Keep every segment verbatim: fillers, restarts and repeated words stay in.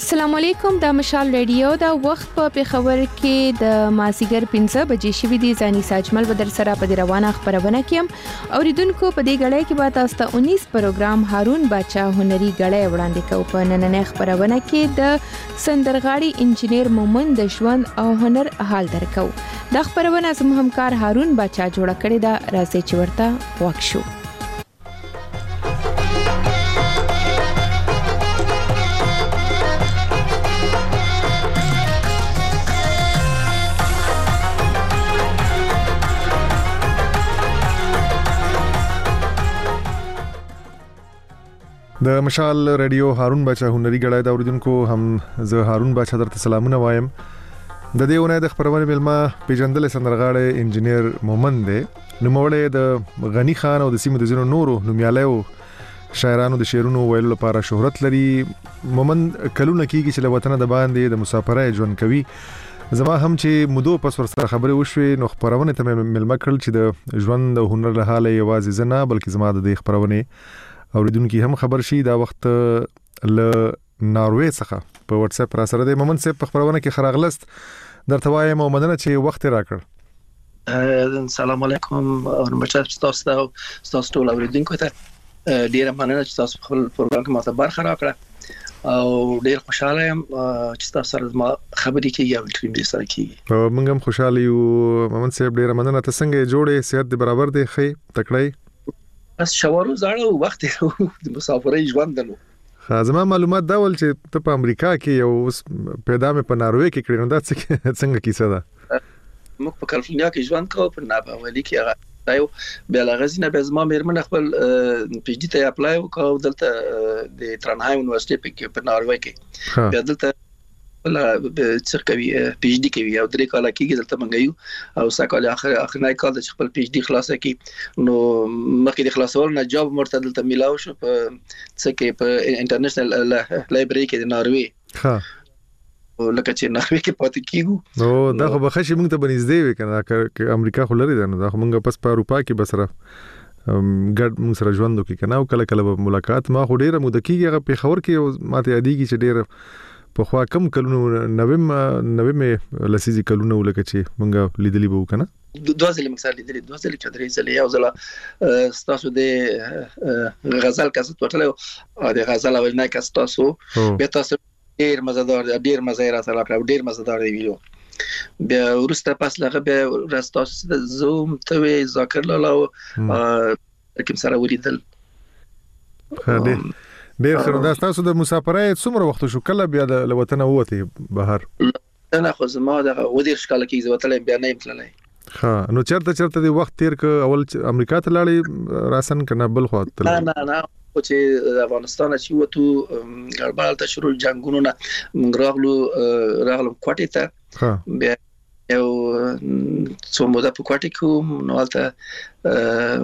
السلام علیکم د مشال ریډیو دا وخت په پیښور کې د مازیګر پنځه بجې شوې دي. ځاني ساجمل بدر سره په روانه خبرونه کې اوریدونکو په دې غړې کې به تاسو ته انیس پروګرام هارون باچا هنري غړې وړاندې کوي. په نننۍ خبرونه کې د سندرغاړي انجنیر مومن د ژوند او هنر حال درکو. د خبرونه زموږ همکار هارون باچا جوړ کړی دا راځي چې ورته واکشو. د مشال ریډیو هارون باچا هنري غړای دا اوریدونکو هم زه هارون باچا درته سلامونه وایم. د دې ونه د خبرونه ملما پیجندل سندرغاړي انجنیر مومن دی. نو موړې د غنی خان او د سیمو د زینو نورو نومیالیو شاعرانو د شعرونو ویلو لپاره شهرت لري. مومن کلونه کیږي چې له وطن د باندې د مسافرۍ ژوند کوي. زما هم چې مودو پس ورسره خبرې وشوي نو خبرونه ته ملما کړل چې د ژوند او هنر له حاله یوازې زنه بلکې زما د دې خبرونه اوریدونکو هم خبر شي. دا وخت ل ناروې څخه په واتس اپ را سره د مومن صاحب په خبرونه کې خراغلست درته وایم او مننه چې وخت راکړ. السلام علیکم او مچات تاسو ته تاسو ټول اوریدونکو ته ډیره مننه چې تاسو خپل پروګرام کې ماته برخه راکړه او ډیر خوشاله یم چې تاسو سره ما خبرې کوي او ټیم دې سره کوي. موږ هم خوشاله یو مومن صاحب. ډیره مننه. ته څنګه جوړې صحت دې برابر دی خې تکړه بس شوارو زړه وخت د مسافرۍ ژوند دلو. خازما معلومات دا ول چې ته په امریکا کې یو پیدا مې په ناروې کې کړی نو دا څنګه کیسه ده؟ موږ په کالیفورنیا کې ژوند کوو په ناپاولي کې هغه دا یو بل غزنه به زما مېرمن خپل پی ایچ ډي ته اپلای وکاو دلته د ترانهایم یونیورسيټي په ناروې کې. بیا دلته ولا څه کوي پی ایچ ډي کوي او درې کال کېږي دلته منګیو او ساکال اخر اخرنۍ کال د خپل پی ایچ ډي خلاصه کی نو مخکې د خلاصول نه جاب مرته دلته ملاو شو په څه کې په انټرنیشنل لایبرری کې د ناروې. ها لکه چې ناروې کې پاتې کیږو نو دا خو بخښي موږ ته بنځدې وي کنه چې امریکا خو لري دا نو دا خو موږ پس په اروپا کې بسره ګډ موږ سره ژوند وکړي کنه او کله کله ملاقات ما خو ډیره مو د کیږي هغه په خبر کې ماته یادېږي چې ډیره په خوا کم کلونو نویم نویم لسیزي کلونو لکه چې مونږه لیدلی بو کنه دوه ځله مکسر لیدلی دوه ځله چې درې ځله یو ځله ستاسو د غزل کاست وټلو د غزل او نه کاست تاسو به تاسو ډیر مزدار ډیر مزه را سره کړو ډیر مزدار دی ویلو. بیا ورسته پس لغه به راستاسو د زوم ته ذکر لاله کوم سره ولیدل. خاله ډیر خره دا تاسو د مسافرۍ څومره وخت شو کله بیا د وطن وته بهر؟ انا خو زما د ودیر شکل کې زوتل بیا نه امتلای. ها نو چرته چرته د وخت تیر ک اول امریکا ته لاړې راسن کنه بل خو ته نه نه نه او چې افغانستان چې وته ګربال ته شروع جنگونو نه موږ راغلو راغلو کوټې ته بیا یو څو موده په کوټې کې نو البته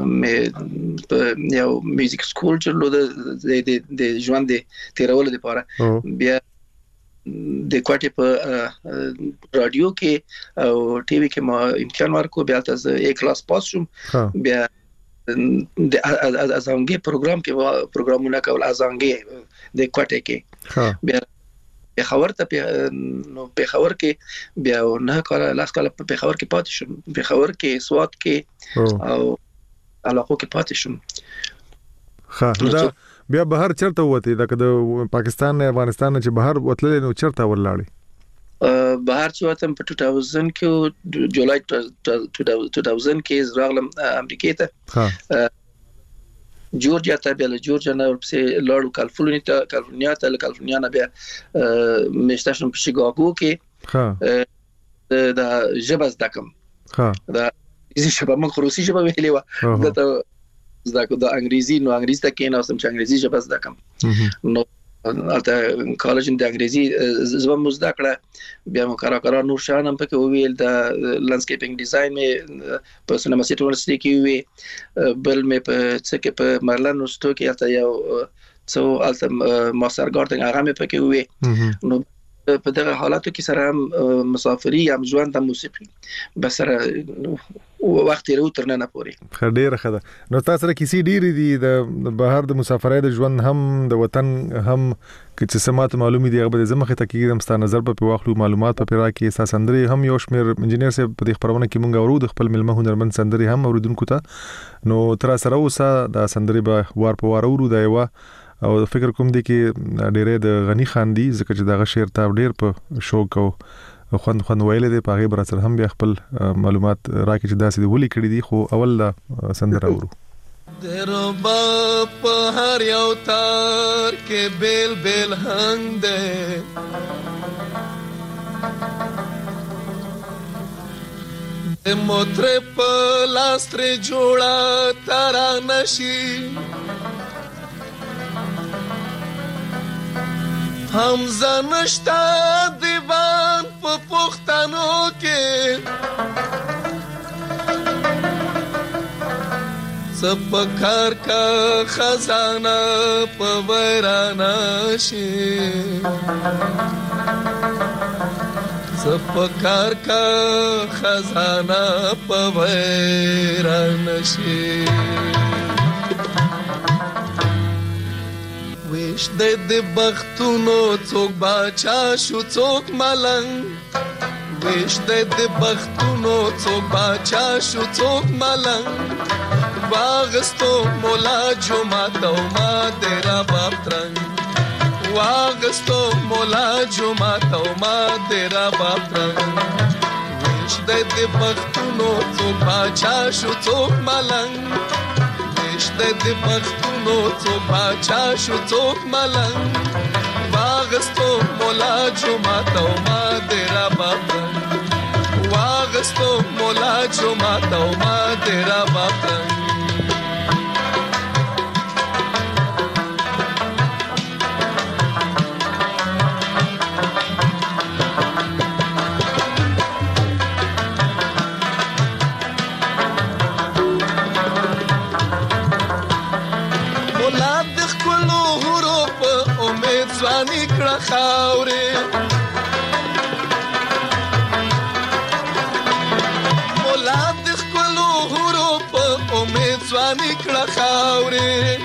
مې یو میوزیک سکول چلو د د ژوند تیرول لپاره بیا د کوټې په رادیو کې او ټي وي کې ما امتحان ورکو بیا تاسو یک کلاس پاس شوم. بیا د ازانګي پروګرام کې پروګرامونه کول ازانګي د کوټې کې بیا پیښور ته نو پیښور کې بیا نه کار لاس کال په پیښور کې پاتې شوم. پیښور کې سوات کې او علاقو کې پاتې شوم. ها دا بیا بهر چرته وته دا د پاکستان نه افغانستان چې بهر وتل نو چرته ورلاړی؟ بهر چې وته په دوه هزار کې جولای دوه هزار کې راغلم امریکا ته جورجیا ته بیا له جورجیا نه ورپسې لاړو کالیفورنیا ته کالیفورنیا ته له کالیفورنیا نه بیا مېشتاشم په شیکاګو کې ها دا ژبه زده کوم. ها دا انګلیسي ژبه موږ روسي ژبه ویلې و دا ته زده کوم د انګریزي نو انګریزي ته کې نو سم چې انګریزي ژبه زده کوم نو البته کالج د انګریزي ژبه مو زده کړه بیا مو کارا کارا نور شانم پکې ویل د لانډسکیپینګ ډیزاین مې په سینما سیټ یونیورسيټي کې وی بل مې په څه کې په مارلن یونیورسيټي کې البته یو څو البته ماستر ګارډنګ هغه مې پکې وی نو په دغه حالاتو کې سره مسافري هم ژوند هم موسیقي بس سره وخت یې تر نه پوري خډیر خدا نو تاسو سره کیسې ډېری دي د بهر د مسافرۍ د ژوند هم د وطن هم چې سمات معلومي دی هغه زمخه تکي د مست نظر په واخلو معلومات په پیرا کې اساس اندري هم یو شمیر انجنیر سره په خبرونه کې مونږ اورو د خپل ملمه هنرمند سندري هم اوریدونکو ته نو تر سره اوسه د سندري به وار په وار اورو دی وا او فکر کوم دی کې ډېرې د غنی خان دی ځکه چې دغه شعر ته ډېر په شوق او خوند خوند ویل دي په هغه بر سره هم بیا خپل معلومات راکې چې داسې دی ولي کړی دي خو اول دا سندره اورو دربا په هر یو تار کې بیل بیل هنګ ده د موتر په لاس تر جوړه ترا نشي حمزه نشتا دیوان په پښتنو کې سپکار کا خزانه په ویرانه شي سپکار کا خزانه په ویرانه شي ویش د د بختونو څوک باچا شو څوک ملنګ ویش د د بختونو څوک باچا شو څوک ملنګ واغستو مولا جمعه او ما تیرا باپ ترنګ واغستو مولا جمعه او ما تیرا باپ ترنګ ویش د د بختونو څوک باچا شو څوک ملنګ د د بختونو څوک باچا شو څوک ملنګ واغستو مولا جمعه او ما تیرا باپ واغستو مولا جمعه او ما تیرا باپ ځواني کړه خاورې مولا د خپلو حورو په امید ځواني کړه خاورې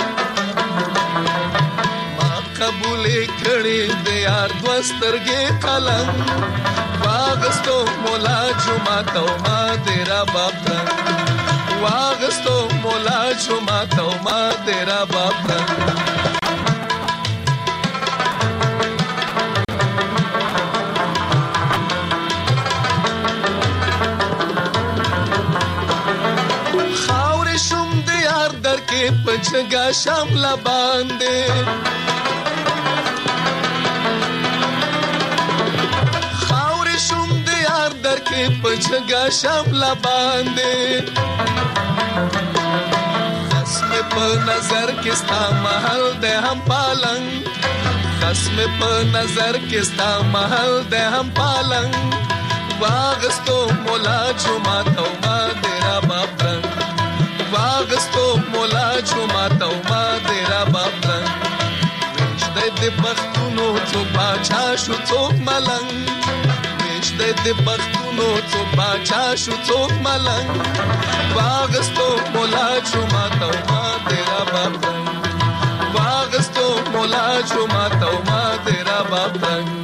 ما قبولې کړې د یار دوه سترګې قلم واغستو مولا جمعه او ما تیرا باپ ترنګ واغستو مولا جمعه او ما تیرا باپ ترنګ پچگا شاملا باندې خاورې شوم د یار در کې پچگا شاملا باندې خصم په نظر کې ستا محل د هم پالنګ خصم په نظر کې ستا محل د هم پالنګ واغستو مولا جمعه او ما تیرا باپ رنګ واغستو مولا جمعه او ما تیرا باپ رنګ ویش د د بختونو څوک باچا شو څوک ملنګ ویش د د بختونو څوک باچا شو څوک ملنګ واغستو مولا جمعه او ما تیرا باپ رنګ واغستو مولا جمعه او ما تیرا باپ رنګ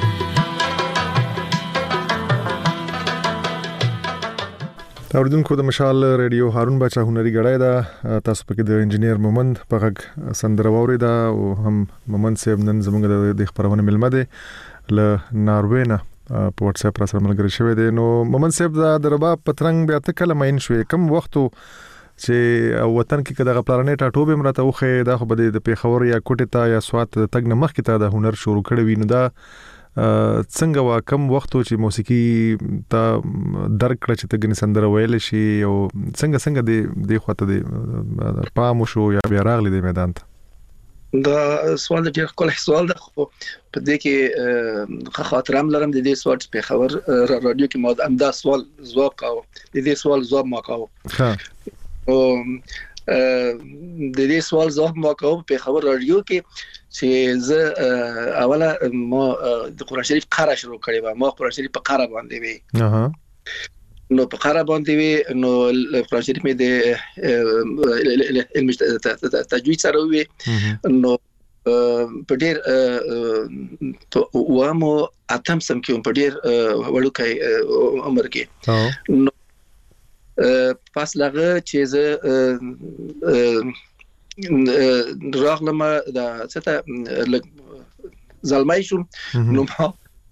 اوریدونکو د مشال ریډیو هارون بچا هنري غړای دا تاسو پکې د انجنیر مومند په غږ سندره ووري دا او هم مومند صاحب نن زموږ د خبرونه ملمه دي ل ناروې نه په واتس اپ را سره ملګری شوی دی نو مومند صاحب دا د رباب پترنګ بیا ته کله مین شوې کم وختو چې وطن کې کده پلانټ اټوبه مرته اوخه دا خو بده د پیښور یا کوټه تا یا سوات تګ نه مخ کې تا د هنر شروع کړی وینو دا څنګه وا کم وختو چې موسیقي ته درک کړ چې تګنی سندره ویل شي او څنګه څنګه د د خواته د پام شو یا بیا راغلی د میدان ته دا سوال ډېر کله سوال ده خو په دې کې خاطرم لرم د دې سوال په خبر رادیو کې ما هم دا سوال جواب کاوه د دې سوال جواب ما کاوه ها او د دې سوال جواب ما کاوه په خبر رادیو کې چې زه اوله ما د قرآن شریف قرأ شروع کړی و ما قرآن شریف په قرأ باندې وی اها نو په قره باندې وي نو قرآن شریف مې د علم تجوید سره وي نو په ډیر و مو اتم سم کې په ډیر وړوکی عمر کې نو پس لغه چې زه راغلم دا څه زلمای شوم نو ما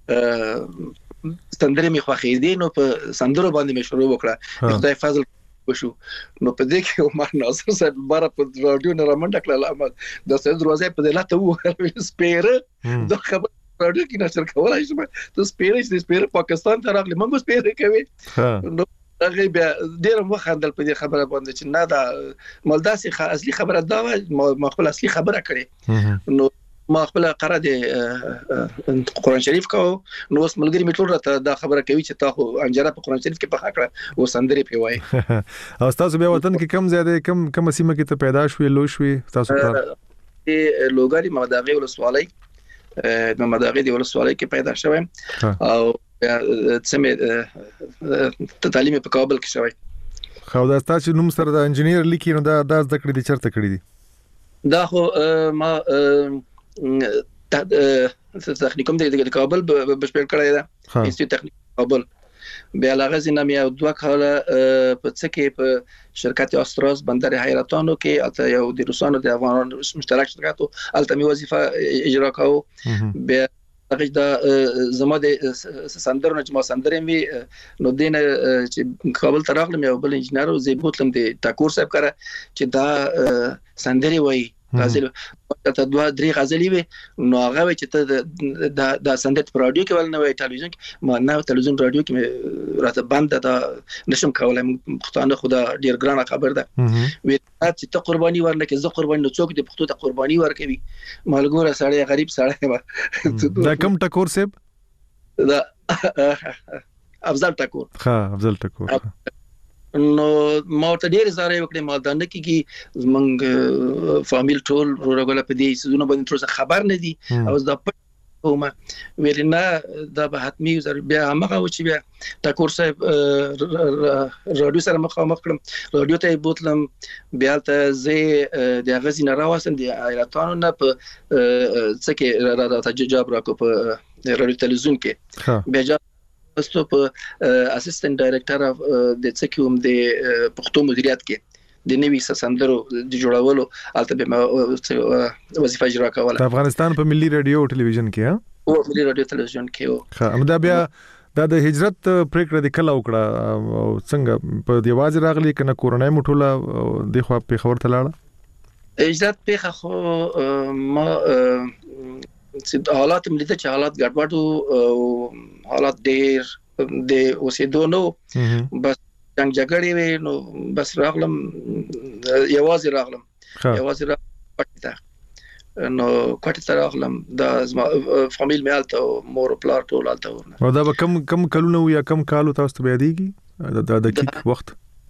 ستندري مې خوخېدې نو په سندرو باندې مې شروع وکړه خدای فضل وشو نو په دې کې عمر ناصر صاحب بار په رادیو نه رامنډه کړل د سید دروازه په دلاته وو سپیره د خبر رادیو کې نشر کولای شم ته سپیره چې سپیره پاکستان ته راغلی موږ سپیره کوي نو هغه بیا ډیر مخ خندل په دې خبره باندې چې نه دا مالداسي اصلي خبره دا ما خپل اصلي خبره کړې نو ما خپل قره د قرآن شریف کو نو اوس ملګری می ټول راته دا خبره کوي چې تاسو انجره په قرآن شریف کې په حق کړه او سندري پیوای او تاسو به وطن کې کم زیاده کم کم سیمه کې ته پیدا شوې لو شوې تاسو کار لوګاری مداغي ولسوالۍ د مداغي د ولسوالۍ کې پیدا شوم او سمې تعلیم په کابل کې شوی خو دا تاسو نوم سره د انجنیر لیکي نو دا د ذکر دي چرته کړی دي دا خو ما تخنیکوم د کابل بشپړ کړی دا انسټیټیوټ تخنیک کابل بیا لغزي نامې او دوه کاله په څه کې په شرکت استراز بندر حیرتانو کې اته یو د روسانو د افغانانو مشترک شرکتو التمی وظیفه اجرا کاوه بیا هغه دا زما د سندرو نه ما سندرې می نو دین چې کابل ته راغلم یو بل انجنیر او زه بوتلم د ټاکور صاحب کړه چې دا سندري وای غزل ته دوه درې غزلې وي نو هغه چې ته د د سندت په رادیو کې ول نه وي ټلویزیون کې ما نه ټلویزیون رادیو کې راته بند دا نشم کولای پښتانه خدا ډیر ګرانه خبر ده وي چې ته قرباني ورنکه زه قرباني نو څوک د پښتو ته قرباني ورکوي مالګوره سړی غریب سړی دا کم ټکور صاحب دا افضل ټکور ها افضل ټکور نو ما ته ډېر زاره وکړې ما دا نه کیږي زمنګ فامیل ټول ورغله په دې سيزونه باندې تر څه خبر نه دي او دا کومه ویلنا دا به حتمی زر بیا هغه و چې بیا ټاکور صاحب رادیو سره مخامخ کړم رادیو ته بوتلم بیا ته زه د غزین راوسم د ایراتانو نه په څه کې راته جواب راکو په رادیو تلویزیون کې بیا استو په اسسټنټ ډایریکټر اف د څکوم د پښتو مدیریت کې د نوي سندرو د جوړولو البته به وظیفه اجرا کوله د افغانستان په ملي رادیو او ټلویزیون کې ها او ملي رادیو ټلویزیون کې او ها دا بیا دا د هجرت پریکړه د کله وکړه او څنګه په دیواز راغلی کنه کورونای مټوله د خو په خبر تلاړه هجرت په خو ما حالات ملي ته حالات ګډوډو حالات ډېر د اوسېدو نو بس څنګه جګړې وې نو بس راغلم یوازې راغلم یوازې راغلم نو کوټه ته راغلم د فامیل مې الته مور او پلار ټول الته ورنه او دا کم کم کلونه یا کم کالو تاسو ته یادېږي دا د دقیق وخت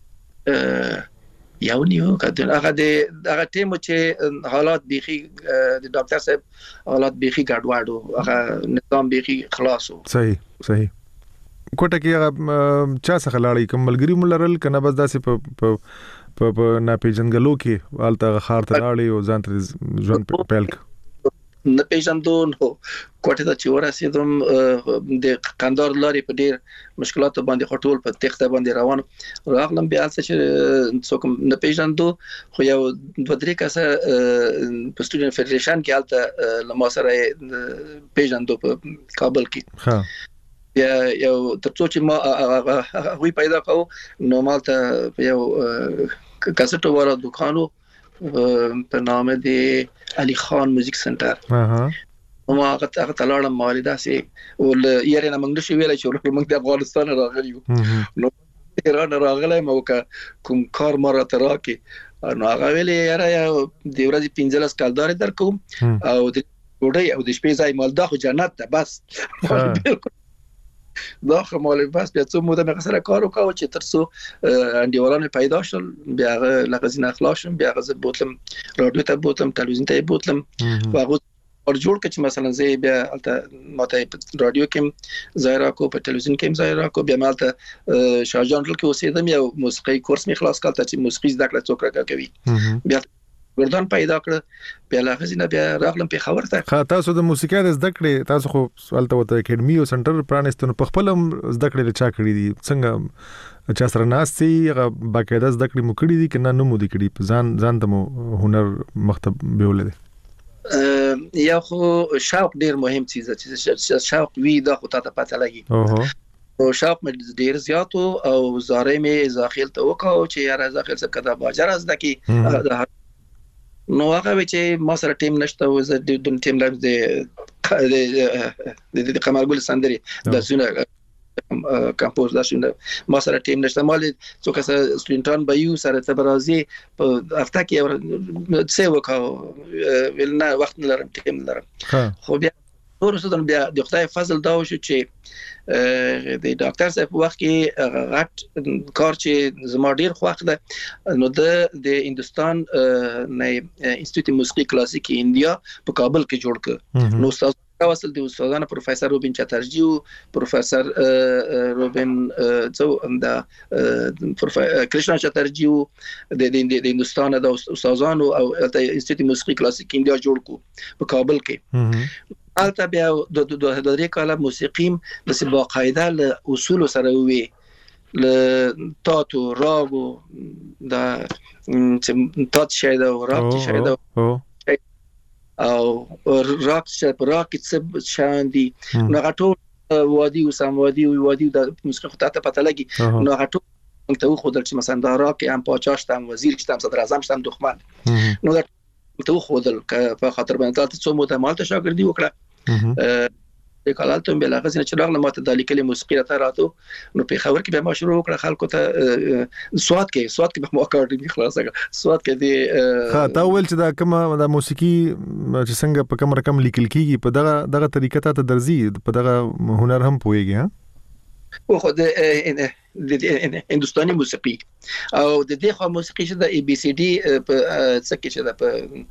یو نیو کده هغه د هغه ټیم چې حالات بيخي د ډاکټر صاحب حالات بيخي ګډوډو هغه نظام بيخي خلاصو صحیح صحیح کوټه کې هغه چا څخه لاړی کوم ملګری ملرل کنه بس داسې په په په ناپېژنګلو کې والته خار ته لاړی او ځان ته ژوند پیل نه پیژندو نو کوټه ته چې ورسېدم د قندار لارې په ډېر مشکلات باندې خټول په تخته باندې روان راغلم بیا چې څوک نه پیژندو خو یو دوه درې کسه په سټوډنټ فدریشن کې الته لمو سره پیژندو په کابل کې ها یا یو ترڅو چې ما هغه پیدا کاو نو مالته یو کاسټو ولا دکانو په نام دی علي خان میوزیک سنټر اها ما هغه هغه تلاړم مالدا سي ول یاره نه موږ شو ویل چې موږ د افغانستان راغلیو نو ایران راغلی مو کوم کار ماره تراکي نو هغه ویل یاره د ورځې پنځلس کالدار درکوم او د ډوډۍ او د شپې ځای مالدا خو جنت ته بس دا خمال بس بیا څو موده مې سره کار وکاو چې ترڅو انډیوالان پیدا شول بیا لغزین اخلاص شم بیا غزه بوتلم رادیو ته بوتلم تلویزیون ته بوتلم واغه اور جوړ کچ مثلا زه بیا الته ماته په رادیو کې ظاهر کو په ټلویزیون کې ظاهر کو بیا مالته شاهجان کې اوسېدم یو موسیقي کورس می خلاص کړ چې موسیقي زده کړه څوک راکوي بیا ګردان پیدا کړ بیا لا غزنه بیا راغلم په خبر ته خا تاسو د موسیقي د زده کړې تاسو خو سوالته وته اکیډمي او سنټر پرانستنو په خپل زده کړې چا کړی دي څنګه چا سره ناستي هغه باقاعده زده کړې مو کړی دي کنه نو مو دي کړی ځان ځان ته هنر مختب بیولې یا خو شوق ډیر مهم چیز دی چې شوق وی دا خو ته پته لګي اوه او شوق مې ډیر زیات او زارې مې داخل ته وکاو چې یاره داخل څه کدا باجر از دکی نو هغه چې ما سره ټیم نشته او زه د ټیم لایم د د قمرګل سندري د زونه کمپوز داشتم ما سره ټیم نشته مال څو کس سټودنټان به یو سره ته برازي په هفته کې څه وکاو ولنه وخت نه لرم ټیم لرم خو بیا ورسره بیا د خدای فضل دا وشو چې د ډاکټر صاحب وخت کې غټ کار چې زما ډیر خوښ ده نو د هندستان نه انسټیټیوټ موسیقي کلاسیک انډیا په کابل کې جوړ ک نو استاد وصل د استادانه پروفیسور روبین چاترجی او پروفیسور روبین څو دا پروفیسور کرشنا چاترجی د د هندستان د استادانو او د انسټیټیوټ موسیقي کلاسیک انډیا جوړ کو په کابل کې البته بیا د د درې کاله موسیقیم د باقاعده له اصول سره وي ل تاتو راغو دا چې تات شایده او راغ شایده او راک چې راک څه شان دي نو غټو وادي او سم وادي او وادي د موسیقي خطه پته لګي نو غټو ته خو درته مثلا دا راک ام پاچاشتم وزیر شتم صدر اعظم شتم دښمن نو ته خو دل په خاطر باندې تاسو څو مو ته مالته شاګردي وکړه د کالالتون بل هغه چې راغله ماته د لیکلي موسیقي راته راتو نو په خبر کې به ما شروع وکړه خلکو ته سواد کې سواد کې به مو اکاډمي خلاصه سواد کې دی ها تا ول چې دا کومه د موسیقي چې څنګه په کوم رقم لیکل کیږي په دغه دغه طریقه ته درځي په دغه هنر هم پويږي ها او خو د هندستاني موسیقي او د دې خو موسیقي چې د ای بي سي ډي په څه کې چې د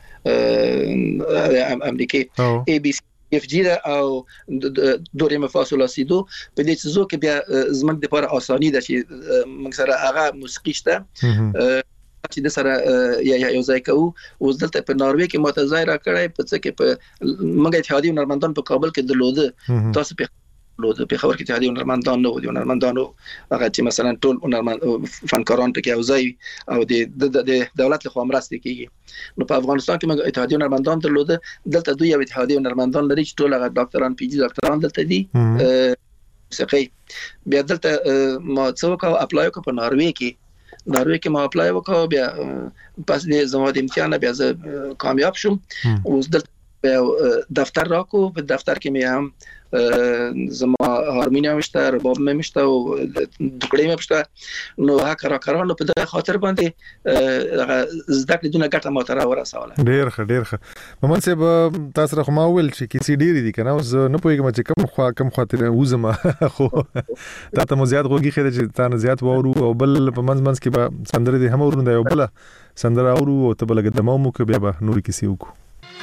په امریکا ای بي سي اف جی او دورې مفاصله سیدو په دې څه کې بیا زمنګ د لپاره اساني ده چې موږ سره هغه موسیقي شته چې د سره یا یو ځای کوو او دلته په ناروې کې متظاهره کړای په څه کې په موږ اتحادیه هنرمندان په کابل کې درلوده تاسو په لوده په خبر کې اتحادیه هنرمندان نو دي هنرمندانو هغه چې مثلا ټول هنرمند فنکاران ته کې اوځي او د د دولت له خوا مرسته کیږي نو په افغانستان کې موږ اتحادیه هنرمندان درلوده دلته دوی یو اتحادیه هنرمندان لري چې ټول هغه ډاکټران پی جی ډاکټران دلته دي موسیقي بیا دلته ما څو کا اپلای کو په ناروې کې ناروې کې ما اپلای وکاو بیا پس د زموږ امتحان بیا زه کامیاب شوم او دلته دفتر راکو په دفتر کې مې هم زما هارمونیم شته رباب مې شته او ټوکړې مې شته نو هغه کارکارانو په دغه خاطر باندې هغه زده کړې دونه ګټه ماته را ورسوله ډیر ښه ډیر ښه محمد صاحب تاسو را خو ما ویل چې کیسې ډېرې دي کنه اوس نه پوهیږم چې کوم خوا کوم خاطر وزما خو تا ته مو زیات غوږی خېده چې تا نه زیات وورو او بل په منځ منځ کې به سندره دې هم ورنده یو بل سندره اورو او ته بل قدمو مو کې بیا به نور کیسې وکړو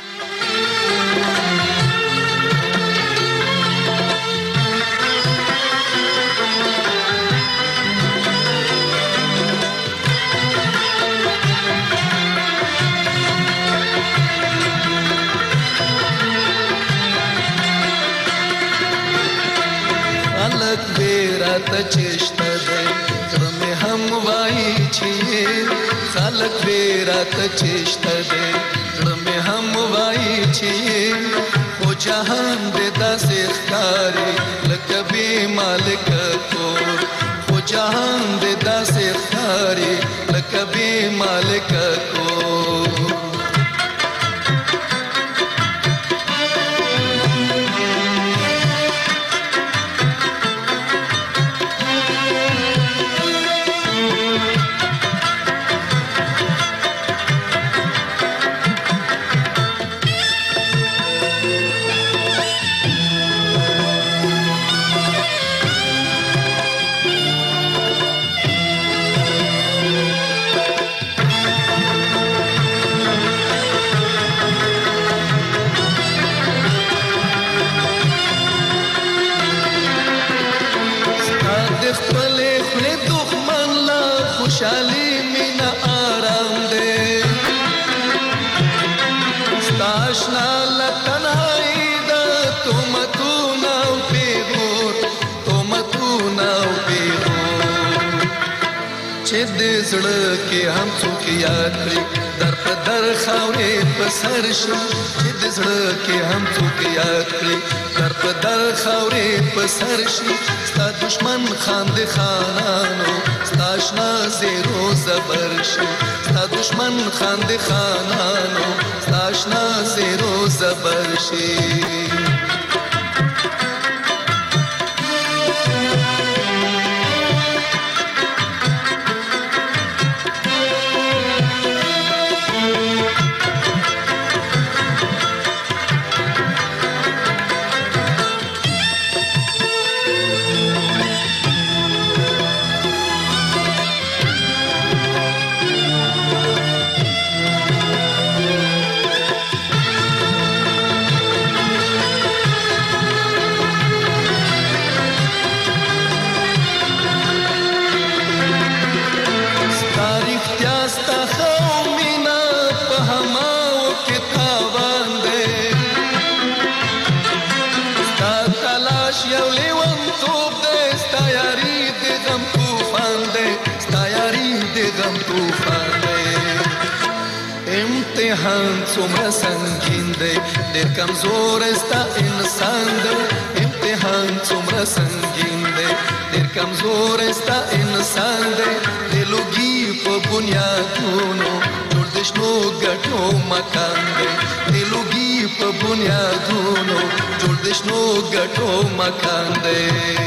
ته چشته ده کرم هم وای چی خلق بیره ته چشته ده کرم هم وای چی او جهان دې داسې ښکاري لکه بې مالک کور او جهان دې داسې ښکاري لکه بې مالک کور زړه کې هم څوک یاد کړي در په در خاورې په سر شي چې د زړه کې هم څوک یاد کړي در په در خاورې په سر شي ستا دشمن خاندې خانانو ستا اشنا زیرو زبر شي ستا دشمن خاندې خانانو ستا اشنا زیرو زبر شي امتحان څومره سنگین دی ډېر کمزور ستا انسان دی امتحان څومره سنگین دی ډېر کمزور ستا انسان دی د لوګي په بنیادونو جوړ د شنو ګټو مکان دی د لوګي په بنیادونو جوړ د شنو ګټو مکان دی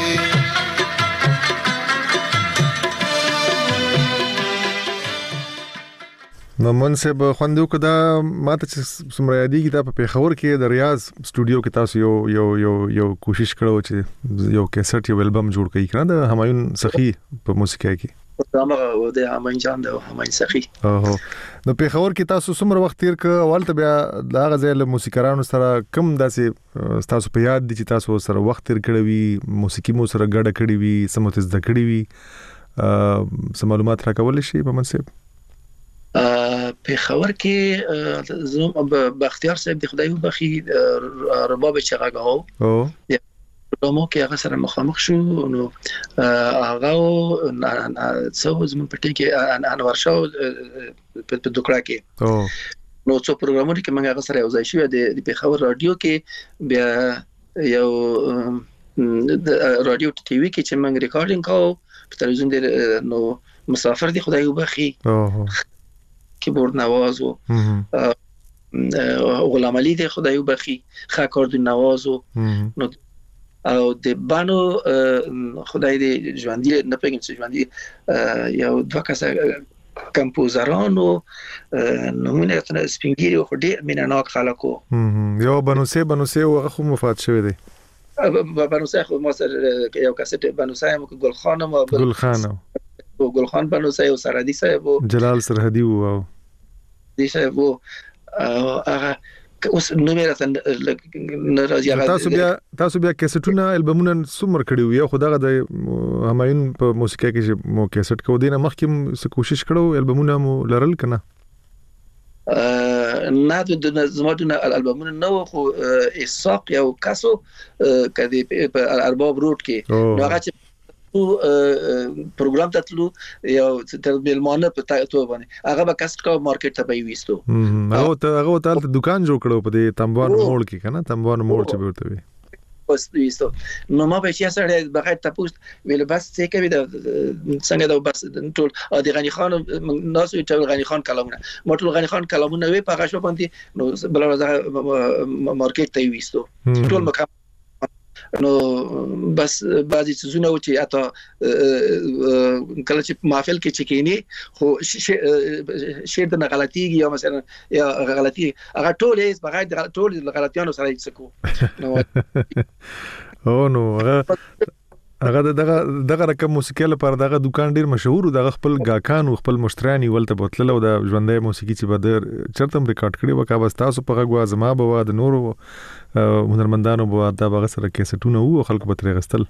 نو منصب خوندو کدا ماته چې سمره یادېږي دا په پیښور کې د ریاض سټوډیو کې تاسو یو یو یو یو کوشش کړو چې یو کیسټ یو البم جوړ کړئ کنه د همایون سخی په موسیقۍ کې دغه د همایون جان د همایون سخی اوه نو پیښور کې تاسو سمره وخت تیر ک اول ته بیا د هغه ځای له موسیقارانو سره کم داسې تاسو په یاد دي چې تاسو سره وخت تیر کړی وي موسیقي مو سره ګډه کړی وي سمته زده کړی وي سم معلومات راکول شي په منصب په خبر کې زوم بختیار صاحب د خدای وبخي رباب چغاغاو او نو کې هغه سره مخامخ شو نو هغه څو زمون پټي کې انور شو په دوکړه کې او نو څو پروګرامونه کې موږ هغه سره وځای شو د په خبر رادیو کې بیا یو د رادیو ټي وي کې چې موږ ریکارډینګ کوو په تلویزیون د نو مسافر دی خدای وبخي او کیبورد نواز و غلام علی دی خدای وبخي خاکاردون نواز و نو او د بانو خدای دې ژوندۍ نه پېږم چې ژوندۍ یو دوه کسه کمپوزرانو نمونه تر سپینګيري خو ډېر میناناک خلکو یو بنوسه بنوسه هغه خو مفات شوی دی بنوسه خو ما سره یو کسه بنوسه هم ګل خانم او ګل خانم ګل خان بنوسه او سرحدي صاحب جلال سرحدي او دي صاحب هغه اوس نو مې راته ناراضي هغه تاسو بیا تاسو بیا کیسټونه البمونه سمر کړیو یو خدای د همایون په موسیقۍ کې مو کیسټ کو دینه مخکې څه کوشش کړو البمونه مو لرل کنه نه د زموږ البمونه نو خو اساق یو کاسو کدي په ارباب روډ کې نو هغه چې پروګرام ته تلو یو تر ملمانه په تاسو باندې هغه به کاست کا مارکیټ ته به وېستو هغه ته هغه ته دکان جوړ کړو په دې تنبوان موړ کې کنه تنبوان موړ چې ورته وي پس وېستو نو ما به چې سره بغیر تاسو ویل بس څه کوي د څنګه د بس ټول د غنی خان ناسو ټول غنی خان کلامونه ما ټول غنی خان کلامونه وی په غاښو باندې نو بل ورځ مارکیټ ته وېستو ټول مکه نو بس بعضی څه نو چې اته کله چې محفل کې چکینی خو شعر د غلطیږي یا مثلا یا غلطي هغه ټول یې بغیر ټول غلطیانو سره یې نو او نو هغه دغه دغه رقم موسیقي لپاره دغه دکان ډیر مشهور دغه خپل گاکان او خپل مشتريان ولته بوتلو د ژوندۍ موسیقي چې بدر چرته ریکارډ کړي وکا بس تاسو په غوا زما بوا د نورو هنرمندانو بوا د بغه سره کیسټونه وو خلکو په طریقه استل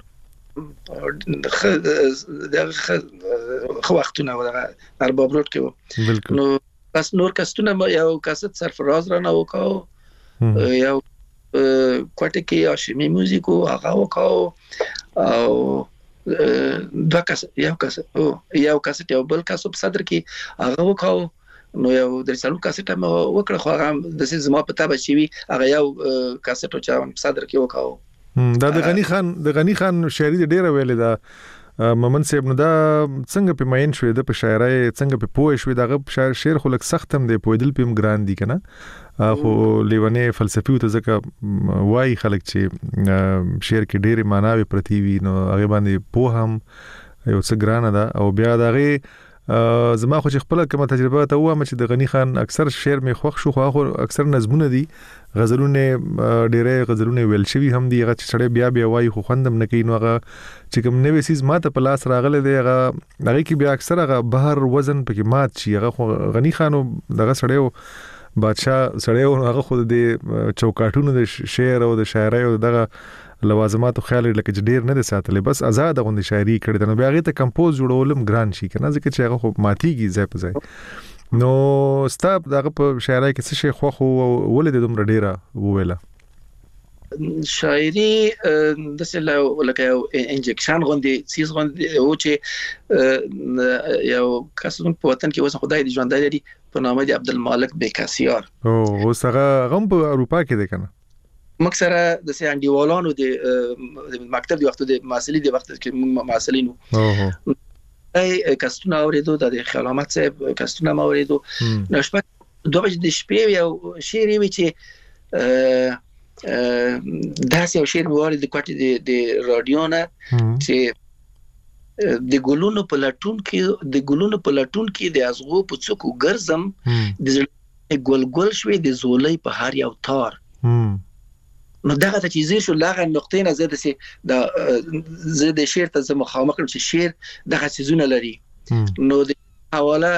دغه خو وختونه دغه ارباب روډ کې بالکل نو بس نور کستونه یو کاست سرفراز را نه وکاو یو کوټه کې هاشمي موزیکو هغه وکاو او دوه کس یو کس او یو کس یو بل کس په صدر کې هغه وکاو نو یو د څلور کاسټه مې وکړه خو هغه د سیس ما په تابه شي هغه یو کاسټو چې په صدر کې وکاو دا د غنی خان د غنی خان شاعري ډیره ویلې ده مومن صاحب نو دا څنګه په ماین شوې د په شاعرۍ څنګه په پوه شوې دغه شاعر شعر خو لک سخت هم دی په دل پم ګران دي کنه خو لیونه فلسفي ته ځکه وای خلک چې شعر کې ډېری معناوي پرتی وي نو هغه باندې په هم یو څه ګران ده او بیا دغه زما خو چې خپل کومه تجربه ته وایم چې د غنی خان اکثر شعر می خوښ شو خو اکثر نظمونه دي غزلونه ډېرې غزلونه ویل شوی هم دي هغه چې سړی بیا بیا وایي خو خوندم نه کوي نو هغه چې کوم نوې سیز ماته په لاس راغله دی هغه هغه کې بیا اکثر هغه بهر وزن پکې مات شي هغه خو غنی خانو دغه سړی بادشاہ سړی هغه خو د چوکاټونو د شعر او د شاعرۍ او دغه لوازماتو خیال لکه ډیر نه ساتلې بس آزاد غوندي شاعري کړې نو بیا هغه ته کمپوز جوړولم ګران شي کنه ځکه چې هغه خو ماتيږي ځای په ځای نو ستاب دغه په شاعرۍ کې څه شي خو خو ولې د دومره ډیره وویله شاعري د څه لکه یو انجکشن غوندي سیس غوندي او چې یو کسون په وطن کې وسه خدای دې ژوندۍ لري په نامه دی عبدالمالک بیکاسیار او وسغه غم په اروپا کې ده کنه مکسره د سي انډیوالانو د مکتب دی وخت د ماسلي دی وخت کې ماسلینو اوه ای کستونه اوریدو د خلامت صاحب کستونه ما اوریدو نو شپه دوه بجې د شپې یو شعر وی چې داسې یو شعر واري د کوټې د رادیو نه چې د ګلونو په لټون کې د ګلونو په لټون کې د ازغو په څوکو ګرځم د ګل ګل شوي د زولۍ په هر یو تار نو دغه ته چې زه شو لاغه نقطې نه زده سي د زه د شعر ته مخامخ کړم چې شعر دغه سيزونه لري نو د حواله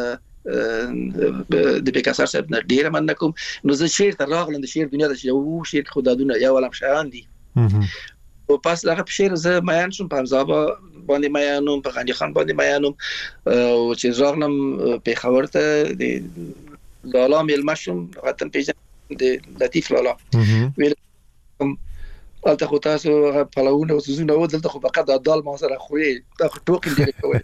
د بیکاسار صاحب نه ډیره مننه کوم نو زه شعر ته راغلم د شعر دنیا ته یو شعر خدادونه یو علم شایان دي او پس لغه شعر زه میان شوم په مزابه باندې میانوم په غنی خان باندې میانوم او چې راغلم په خبر ته د لالا مل مشوم وطن پیژن د لطیف لالا ویل البته خو تاسو هغه پلاونه او سوزونه و دلته خو فقط د دال ما سره خوې تا خو ټوکې دی کوي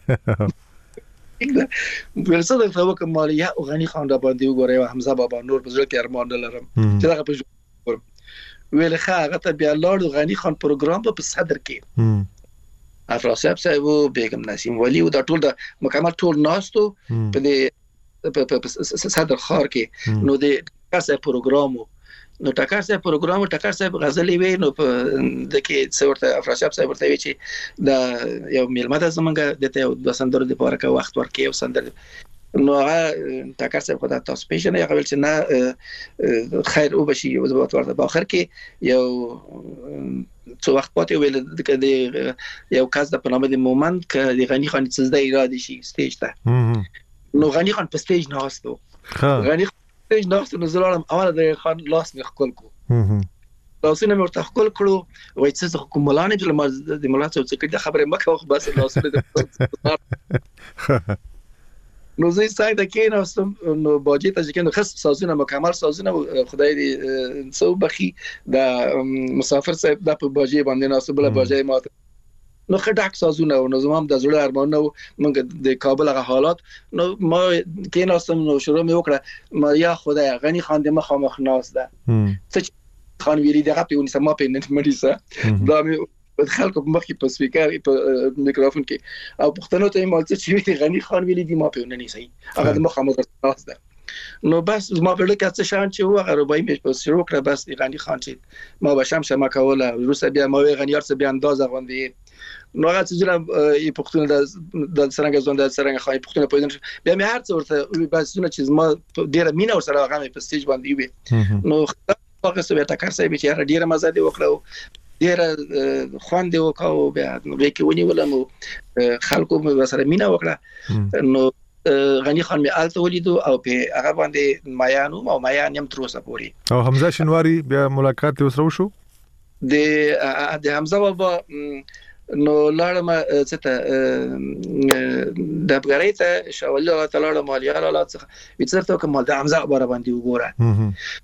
ورسره د فوق ماليه او غنی خان را باندې وګورئ او حمزه بابا نور په ځل کې ارمان لرم چې هغه په ویل هغه ته بیا لاړ غنی خان پروګرام په صدر کې افراسیاب صاحب او بیگم نسیم ولی او د ټول د مکمل ټول ناستو په د صدر خار کې نو د کاسه پروګرامو نو ټاکر صاحب پروګرام ټاکر صاحب غزلې وی نو په د کې څورته افراشاب صاحب ورته وی چې دا یو میلمه زمونږ د ته د سندرو د پاره کا وخت ورکې او سندر نو هغه ټاکر صاحب خدای تاسو پیژنې هغه ول چې نه خیر او بشي او زبات ورته په اخر کې یو څو وخت پاتې ویل د یو کس د پنامه د مومند ک د غنی خان څزده اراده شي سټیج ته نو غنی خان په سټیج نه واستو غنی سټیج ناست نو زلالم اوله د خان لاس مخ کول کو لاسونه مرته خپل کړو وای څه کوم ملانه چې د ملات څه کې د خبره مکه خو بس لاسونه نو زه سای د کې ناستم نو باجی ته چې خص سازونه مکمل سازونه خدای دې سو بخي د مسافر صاحب د په باجی باندې ناسب له باجی ماته نو خډاک سازونه او نظام د زړه ارمان نو موږ د کابل غ حالات نو ما کې ناستم نو شروع مې وکړه ما یا خدای غنی خان د مخ مخ ناس ده څه خان ویلي دغه په ونی سما په نن مریسه دا مې خلکو په مخ کې په سپیکر په میکروفون کې او پښتنو ته مال څه چې غنی خان ویلي دی ما په نن نه صحیح هغه د مخ مخ ناس ده نو بس ما په لکه څه شان چې هو هغه روبای مې په شروع کړ بس غنی خان چې ما بشم شمه کوله روسه بیا ما غنیار څه بیا انداز غوندي نو هغه چې زړه پښتون د د سرنګ ځوند د سرنګ خای پښتون په دې بیا مې هر څه ورته بس زونه چې ما ډیره مینا ور سره هغه په سټیج باندې وي نو هغه څه به تکر صاحب چې ډیره مزه دی وکړو ډیره خوان دی وکاو بیا نو به کې ونی ولم خلکو مې سره مینا وکړه نو غنی خان مې آلته ولیدو او په هغه باندې مایانو او مایان يم تر اوسه پوري او حمزه شنواری بیا ملاقات وسره شو د د حمزه بابا نو لاړم څه ته د بغری ته شاول الله تعالی مالیا الله څخه وڅرته کوم د حمزه بابا باندې وګوره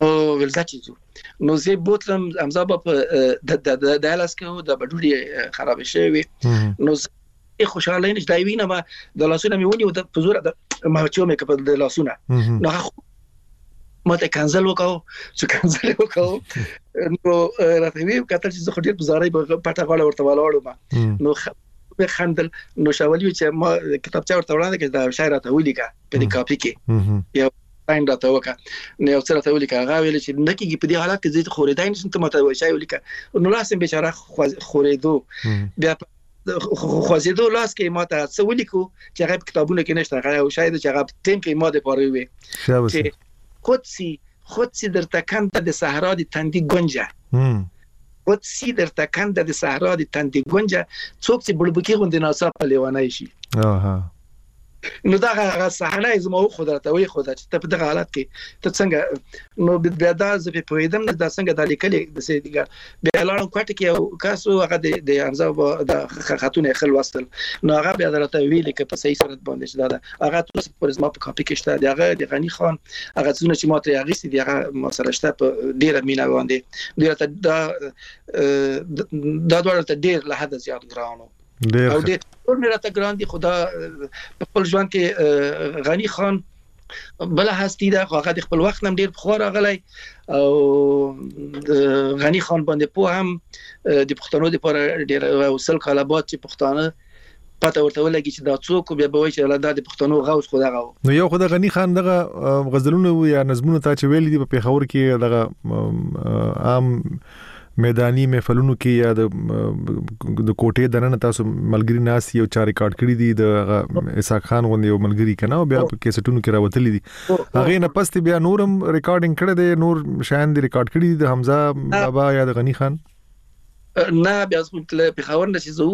او ولزاچې زو نو زه بوتلم امزا په د د دالاس کې د بډوډي خراب شوی نو خوشاله نش دای وینم د لاسونه میونی او د پزور د ما چې مې کپ د لاسونه نو ماته کانسل وکاو چې کانسل وکاو نو راته وی کتل چې خو ډیر بازارې په پټه غاړه ورته ولاړم نو به خندل نو شاولې چې ما کتابچه ورته وړاندې کړ دا شاعر ته ولیکا په دې کاپي کې یو پاین راته وکا نو یو څه ته ولیکا هغه ویل چې نکیږي په دې حالت کې زه خورېدای نشم ته ماته شاعر ولیکا نو لاسم بیچاره خورېدو بیا خوازیدو لاس کې ماته څه ولیکو چې هغه کتابونه کې نشته هغه شاید چې هغه تیم کې ماده پاره وي چې خودسی خودسی در تکند د صحرا د تندی گنجه خودسی در تکند د صحرا د تندی گنجه څوک چې بلبکی غوندې ناڅاپه لیوانای شي اها نو دا هغه صحنه زما خو درته وي خو دا چې په دغه حالت کې ته څنګه نو بیا دا زه په پوهیدم دا څنګه د لیکلې د سې دیګه بیا لاړم کوټه کې او کاسو هغه د د امزا د خاتون خل وصل نو هغه بیا درته ویل کې په صحیح صورت باندې دا هغه تاسو پر زما په کاپي کې شته هغه د غنی خان هغه څونه چې ماته هغه سي دی هغه ما سره شته په ډیره مینا باندې ډیره دا دا ډول ته ډیر له حد زیات ګرانو او د ټول مې راته ګران دي خدا په خپل ژوند کې غنی خان بل هستی دا هغه د خپل وخت نم ډیر خو راغلی او غنی خان باندې په هم د پښتنو د پر ډیر وصل کالابات چې پښتانه پته ورته ولګي چې دا څوک بیا به وایي چې دا د پښتنو غوث خدا غو نو یو خدای غنی خان دغه غزلونه یا نظمونه تا چې ویل دي په پیښور کې دغه عام میدانی محفلونو کې یا د د کوټې دننه تاسو ملګری ناس یو چا ریکارډ کړی دي د اسحاق خان غوندې یو ملګری کنه بیا په کیسټونو کې راوتلی دي هغه نه پست بیا نورم ریکارډینګ کړی دی نور شاین دی ریکارډ کړی دي د حمزه بابا یا د غنی خان نه بیا څه په خبر نشي زه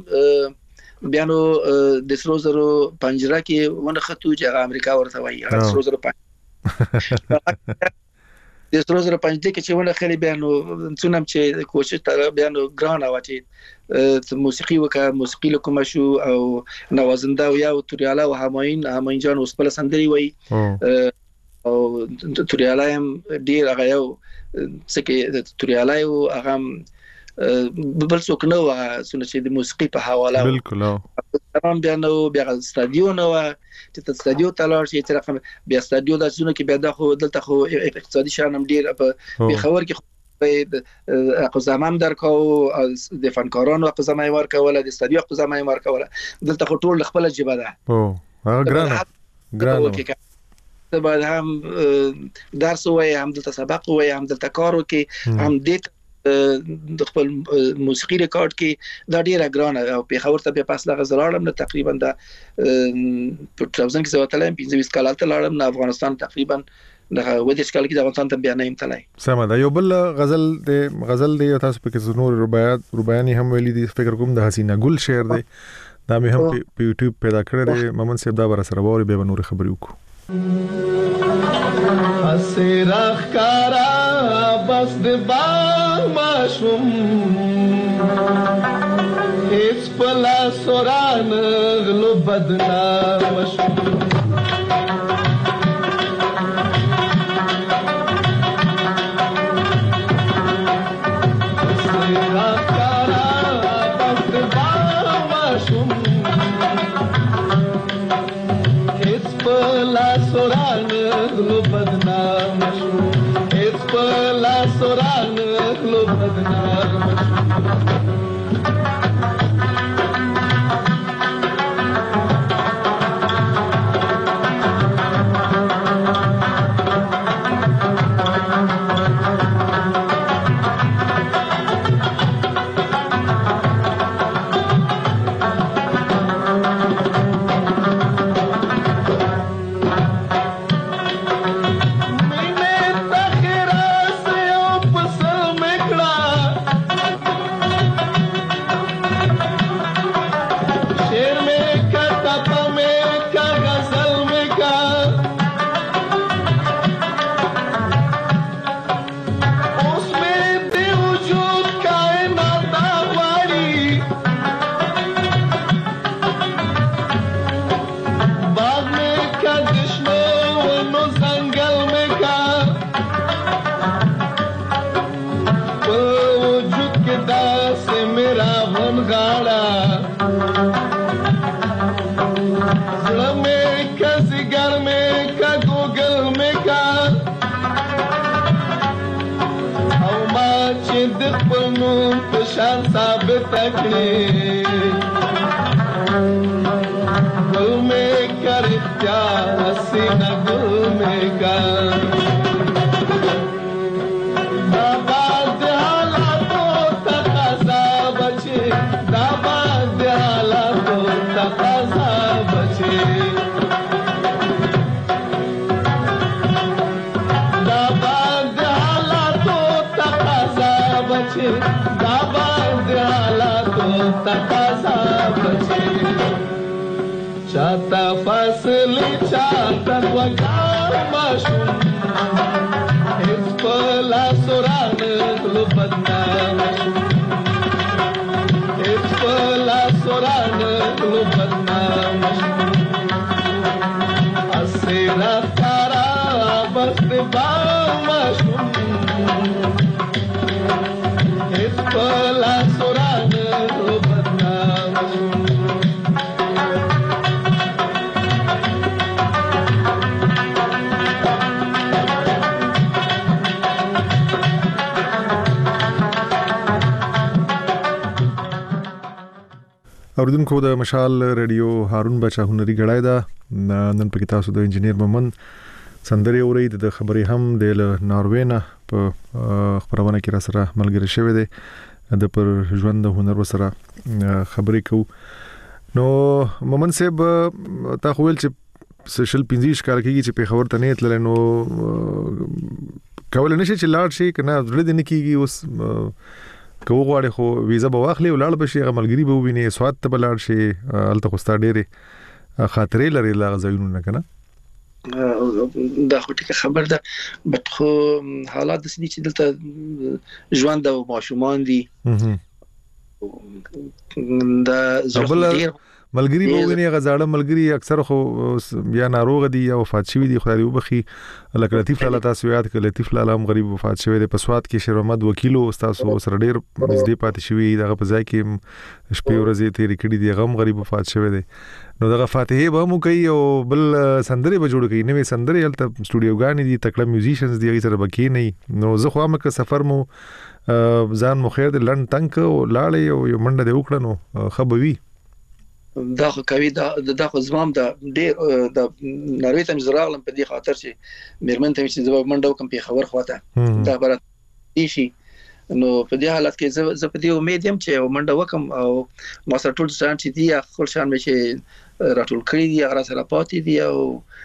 وته بیا نو د سرو زرو پنجره کې ونه خطو چې امریکا ورته وایي هغه سرو زرو پنجره د سرو زرو پنځه کې چې ونه خلي بیان څونم چې کوشش تر بیان ګران واچي موسیقي وکړه موسیقي لکه شو او نوازنده او یا توریالا او هماین هماین جان اوس په سندري وای او توریالا هم ډیر هغه یو څه کې توریالا او هغه بل څوک نو څونه چې د موسیقي په حواله بالکل تمام بیا نو بیا استادیو نو چې ته استادیو تلار شي چې رقم بیا استادیو د څونه کې بیا د خو دلته خو اقتصادي شانم ډیر په خبر کې په زمام درکاو د فنکارانو په زمای ورکوله د استادیو په زمای ورکوله دلته خو ټول خپل جيبه ده او هغه ګرانه ګرانه ته بعد هم درس وای هم دلته سبق وای هم دلته کارو کې هم د د خپل موسیقي ریکارډ کې دا ډیره ګرانه او په خبر ته په پاس لا غزلارم نه تقریبا د په تلویزیون کې زواتلم پنځه ویشت کال ته لاړم نه افغانستان تقریبا د ودیش کال کې د افغانستان ته بیا نه يم تلای سم دا یو بل غزل د غزل دی تاسو په کې نور رباعیات رباعیانی هم ویلي دي فکر کوم د حسینه ګل شعر دی دا مې هم په یوټیوب پیدا کړی دی ممن صاحب دا ور سره ووري به نور خبرې وکړو اسراخ کارا بس د با ماشوم هیڅ پلا سوران غلو بدنا مشوم خپلنوم په شان ثابت کړې ګل مې کر اختیار سینه ګل مې کر دا باز حالاتو تقاضا بچي دا باز حالاتو تقاضا بچي دا باز حالاتو تقاضا بچي دا باز حالاتو تقاضا بچي چاته فاصله چاته وګار ماشوم هیڅ پلا سوران غلو بدنام هیڅ پلا سوران غلو بدنام اسیرا تارا بس با ماشوم هیڅ پلا سوران غلو بدنام اوردونکو د مشال ریډیو هارون بچا هنري غړای دا نن په تاسو د انجینیر مومن سندري اورید د خبري هم د ناروینا په خبرونه کې را سره ملګری شوی دی د پر ژوند د هنر وسره خبري کو نو مومن صاحب تا خو ول چې سوشل پنځه کال کېږي چې په خبر ته نه تل نو کول نشي چې لاړ شي کنه ضروري نه کېږي اوس کو غواړي خو ویزا به واخلي ولړ بشي غملګری به ویني سواد ته بلړ شي الته خو ستاره ډېره خاطرې لري لا غزاینو نه کنه دا خو ټیک خبر ده بټ خو حالات د سدي چې دلته ژوند او ماشومان دي دا زړه ملګری به ویني غزاړه ملګری اکثر خو یا ناروغ دي یا وفات شوی دي خدای وبخي لکه لطیف لاله تاسو یاد کړئ لطیف لاله هم غریب وفات شوی دی په سواد کې شیر محمد وکیلو تاسو سره ډیر نږدې پاتې شوی دغه په ځای کې شپې ورځې تیرې کړې دي غم غریب وفات شوی دی نو دغه فاتحه به مو کوي او بل سندري به جوړ کوي نوې سندري هلته سټوډیوګانی دي تکړه میوزیشنز دي هغه سره بکی نه نو زه خو امه سفر مو ځان مو خیر د لند تنک او لاړې او یو منډه دی وکړنو خبوي دا خو کوي دا د خو زمام د ډیر د ناروی ته مزراغلم په دې خاطر چې میرمن ته چې زما منډه وکم په خبر خواته دا برات شي نو په دې حالت کې زه په دې امید يم چې منډه وکم او ما سره ټول ځان چې دی خپل شان مې چې راټول کړی دی هغه سره پاتې دی او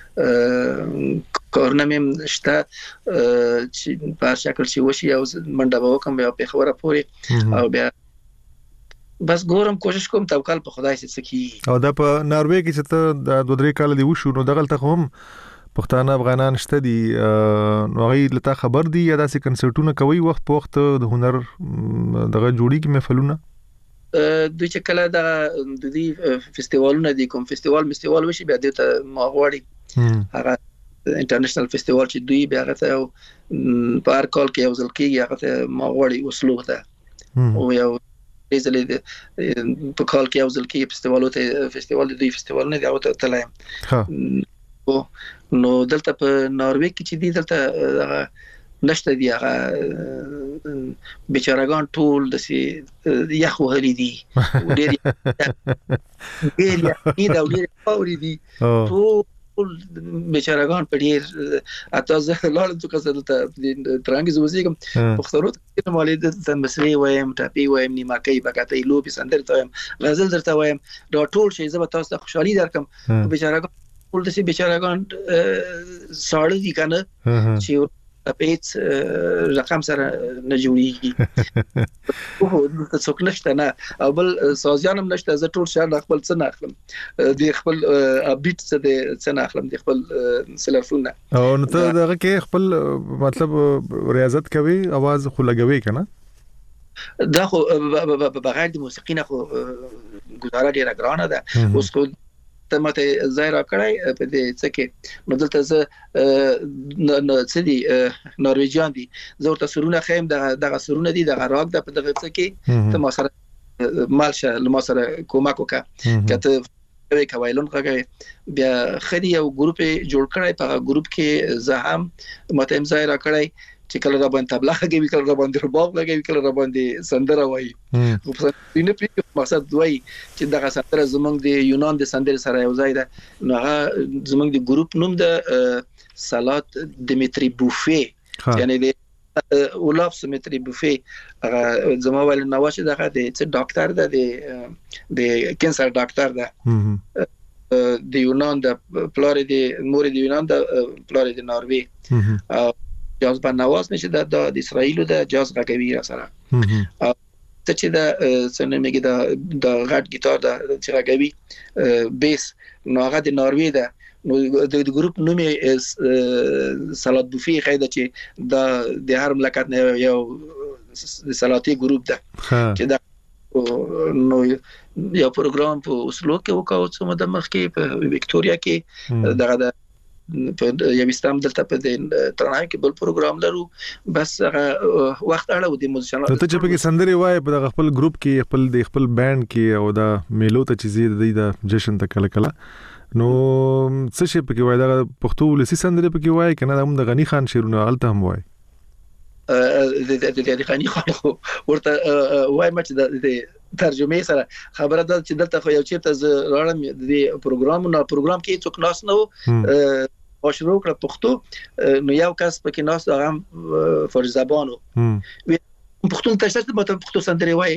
کارونه مې شته چې په شکل چې وشي او منډه وکم په خبره پوري او بیا بس ګورم کوشش کوم توکل په خدای سره کی او دا په ناروی کې چې ته د دوه درې کال دی وشو نو دغه ته هم پښتانه افغانان شته دي نو غي لته خبر دي یا داسې کنسرټونه کوي وخت په وخت د هنر دغه جوړی کې محفلونه دوی چې کله د دوی فستیوالونه دي کوم فستیوال مستیوال وشي بیا د ما غواړي هغه انټرنیشنل فستیوال چې دوی بیا غته په هر کال کې یو ځل کېږي هغه ما غواړي وسلو ته او یو زلې په کال کې یو ځل کې فستیوال ته فستیوال دی فستیوال نه دی او ته تلایم نو دلته په ناروی کې چې دی دلته نشته دی هغه بیچارهګان ټول د سي یخ وهلي دي ډېر ډېر یې دا ډېر پاوري دي ټول بیچارهګان په ډېر اته زه لاړم چې کسه دلته ترانګ زوځم پښتورو ته مالې د تمسری وایم ټاپی وایم نیمه کوي بکته لوبي سندر ته وایم غزل درته وایم دا ټول شي زه به تاسو ته خوشحالي درکم بیچارهګان ټول د سي بیچارهګان ساړه دي کنه چې پیټ رقم سره نه جوړیږي او د څوک نشته نه او بل سازيانم نشته زه ټول شهر خپل څه نه اخلم د خپل بیټ څه د څه نه اخلم د خپل سلفونه او نو ته دغه کې خپل مطلب ریاضت کوي आवाज خو لګوي کنه دا خو بغیر د موسیقي نه خو ګزاره ډیره ګرانه ده اوس کو ته مته ظاهر کړای په دې څه کې نو دلته زه څه دي نارویجان دي زه ورته سرونه خیم دغه سرونه دي دغه راګ د په دغه څه کې ته ما سره مالشه ما سره کومک وکړه کته کوي کوایلون راغی بیا خدي یو ګروپ جوړ کړای په ګروپ کې زه هم مته ظاهر کړای چې کله را باندې تبلا کوي کله را باندې رباب لګوي کله را باندې سندره وایي خو په دې په مقصد وایي چې دغه سندره زمونږ د یونان د سندره سره یو ځای ده نو هغه زمونږ د ګروپ نوم د سالات دمیتری بوفي یعنی د اولاف سمیتری بوفي هغه زما ول نو چې دغه د څه ډاکټر ده د د کینسر ډاکټر ده د یونان د پلار د مور د یونان د پلار د ناروی او جاز بنواز نشه د د اسرائیل د جاز غږوي سره او ته چې د سنمګي د د غټ گیتار د چې غږوي بیس نو هغه د ناروی ده نو د ګروپ نوم یې سالات بوفي خیده چې د د هر مملکت نه یو د سالاتي ګروپ ده چې دا نو یو پروګرام په اوسلو کې وکاو چې مده مخ کې په وکټوريا کې دغه د په یوستام دلته په ترنای کې بل پروګرام لرو بس هغه وخت اړه و د موزیشنانو ته چې په کې سندري وای په دغه خپل ګروپ کې خپل د خپل بانډ کې او د میلو ته چې زی د جشن ته کله کله نو څه شي په کې وای د پښتو ولسی سندري په کې وای کنه د غنی خان شیرونه الته هم وای د د غنی خان ورته وای مچ د ترجمه سره خبره ده چې دلته خو یو چیرته ز راړم د پروګرام نو پروګرام کې څوک ناس نو او شروع کړ پښتو نو یو کس پکې ناس هغه فر زبانو پښتون تاسو ته مته پښتو سندري وای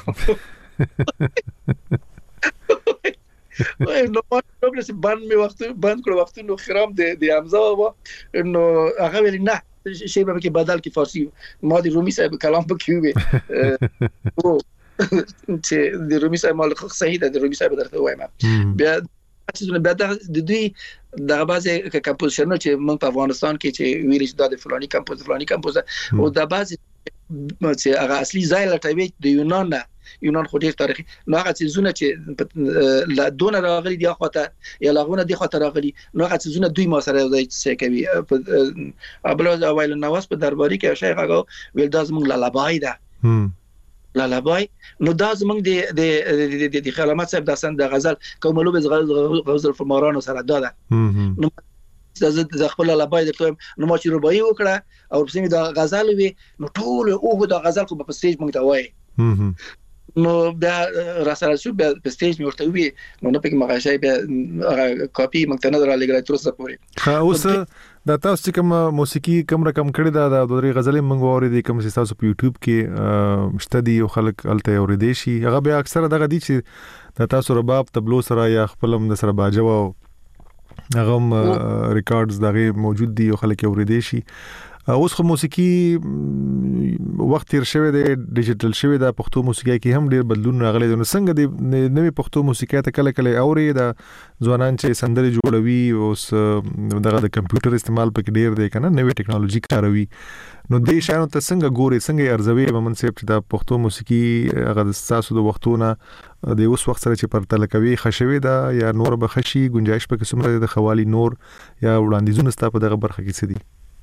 وای نو ما نو چې باندې می وخت باندې کړ وخت نو خرام د د حمزه و نو هغه ویل نه شی به کې بدل کې فارسی ما د رومي صاحب کلام پکې وي چې د رومي صاحب مال صحیح ده د رومي صاحب درته وایم بیا چې بیا د دوی دغه بازه کمپوزیشن چې موږ په افغانستان کې چې ویل چې د فلاني کمپوز فلاني کمپوز او د بازه چې هغه اصلي ځای لټوي د یونان نه یونان خو ډیر تاریخي نو هغه چې زونه چې لا دون راغلي دی خواته یا لاغونه دی خواته راغلي نو هغه چې زونه دوی ما سره ځای څه کوي ابل اوایل نواز په درباري کې شیخ هغه ویل داز موږ لالابای ده لالابای نو دا زمونږ د د د خلامت صاحب د سند غزل کوملو به غزل فمارانو سره داده نو د خپل لالابای درته نو ما چې رباعي وکړه او په سیمه د غزل وی نو ټول او د غزل خو په سټیج مونږ ته وای نو بیا را سره شو بیا په سټیج مې ورته وی نو نه پکې مغاشای بیا کاپی مونږ ته نه درالګل تر اوسه پورې ها اوس دا تاسو کوم موسیقي کوم رقم کړی دا د دوی غزلې منغو اورېدې کوم چې تاسو په یوټیوب کې شته دي او خلک الته اورېدې شي هغه بیا اکثره دغه دي چې د تاسو رباب تبلو سره یا خپلم د سره باجو هغه ریکارډز دغه موجود دي او خلک اورېدې شي اوس خو موسیقي وخت تیر شوی دی ډیجیټل شوی دا پښتو موسیقي کې هم ډیر بدلون راغلی دی نو څنګه د نوې پښتو موسیقي ته کله کله اوري دا ځوانان چې سندري جوړوي اوس دغه د کمپیوټر استعمال پکې ډیر دی کنه نوې ټیکنالوژي کاروي نو د شانو ته څنګه ګوري څنګه ارزوي به منصب چې دا پښتو موسیقي هغه د تاسو د وختونه د اوس وخت سره چې پرتل کوي خښوي دا یا نور به خشي گنجائش پکې سمره د خوالي نور یا وړاندیزونه ستاسو په دغه برخه کې څه دي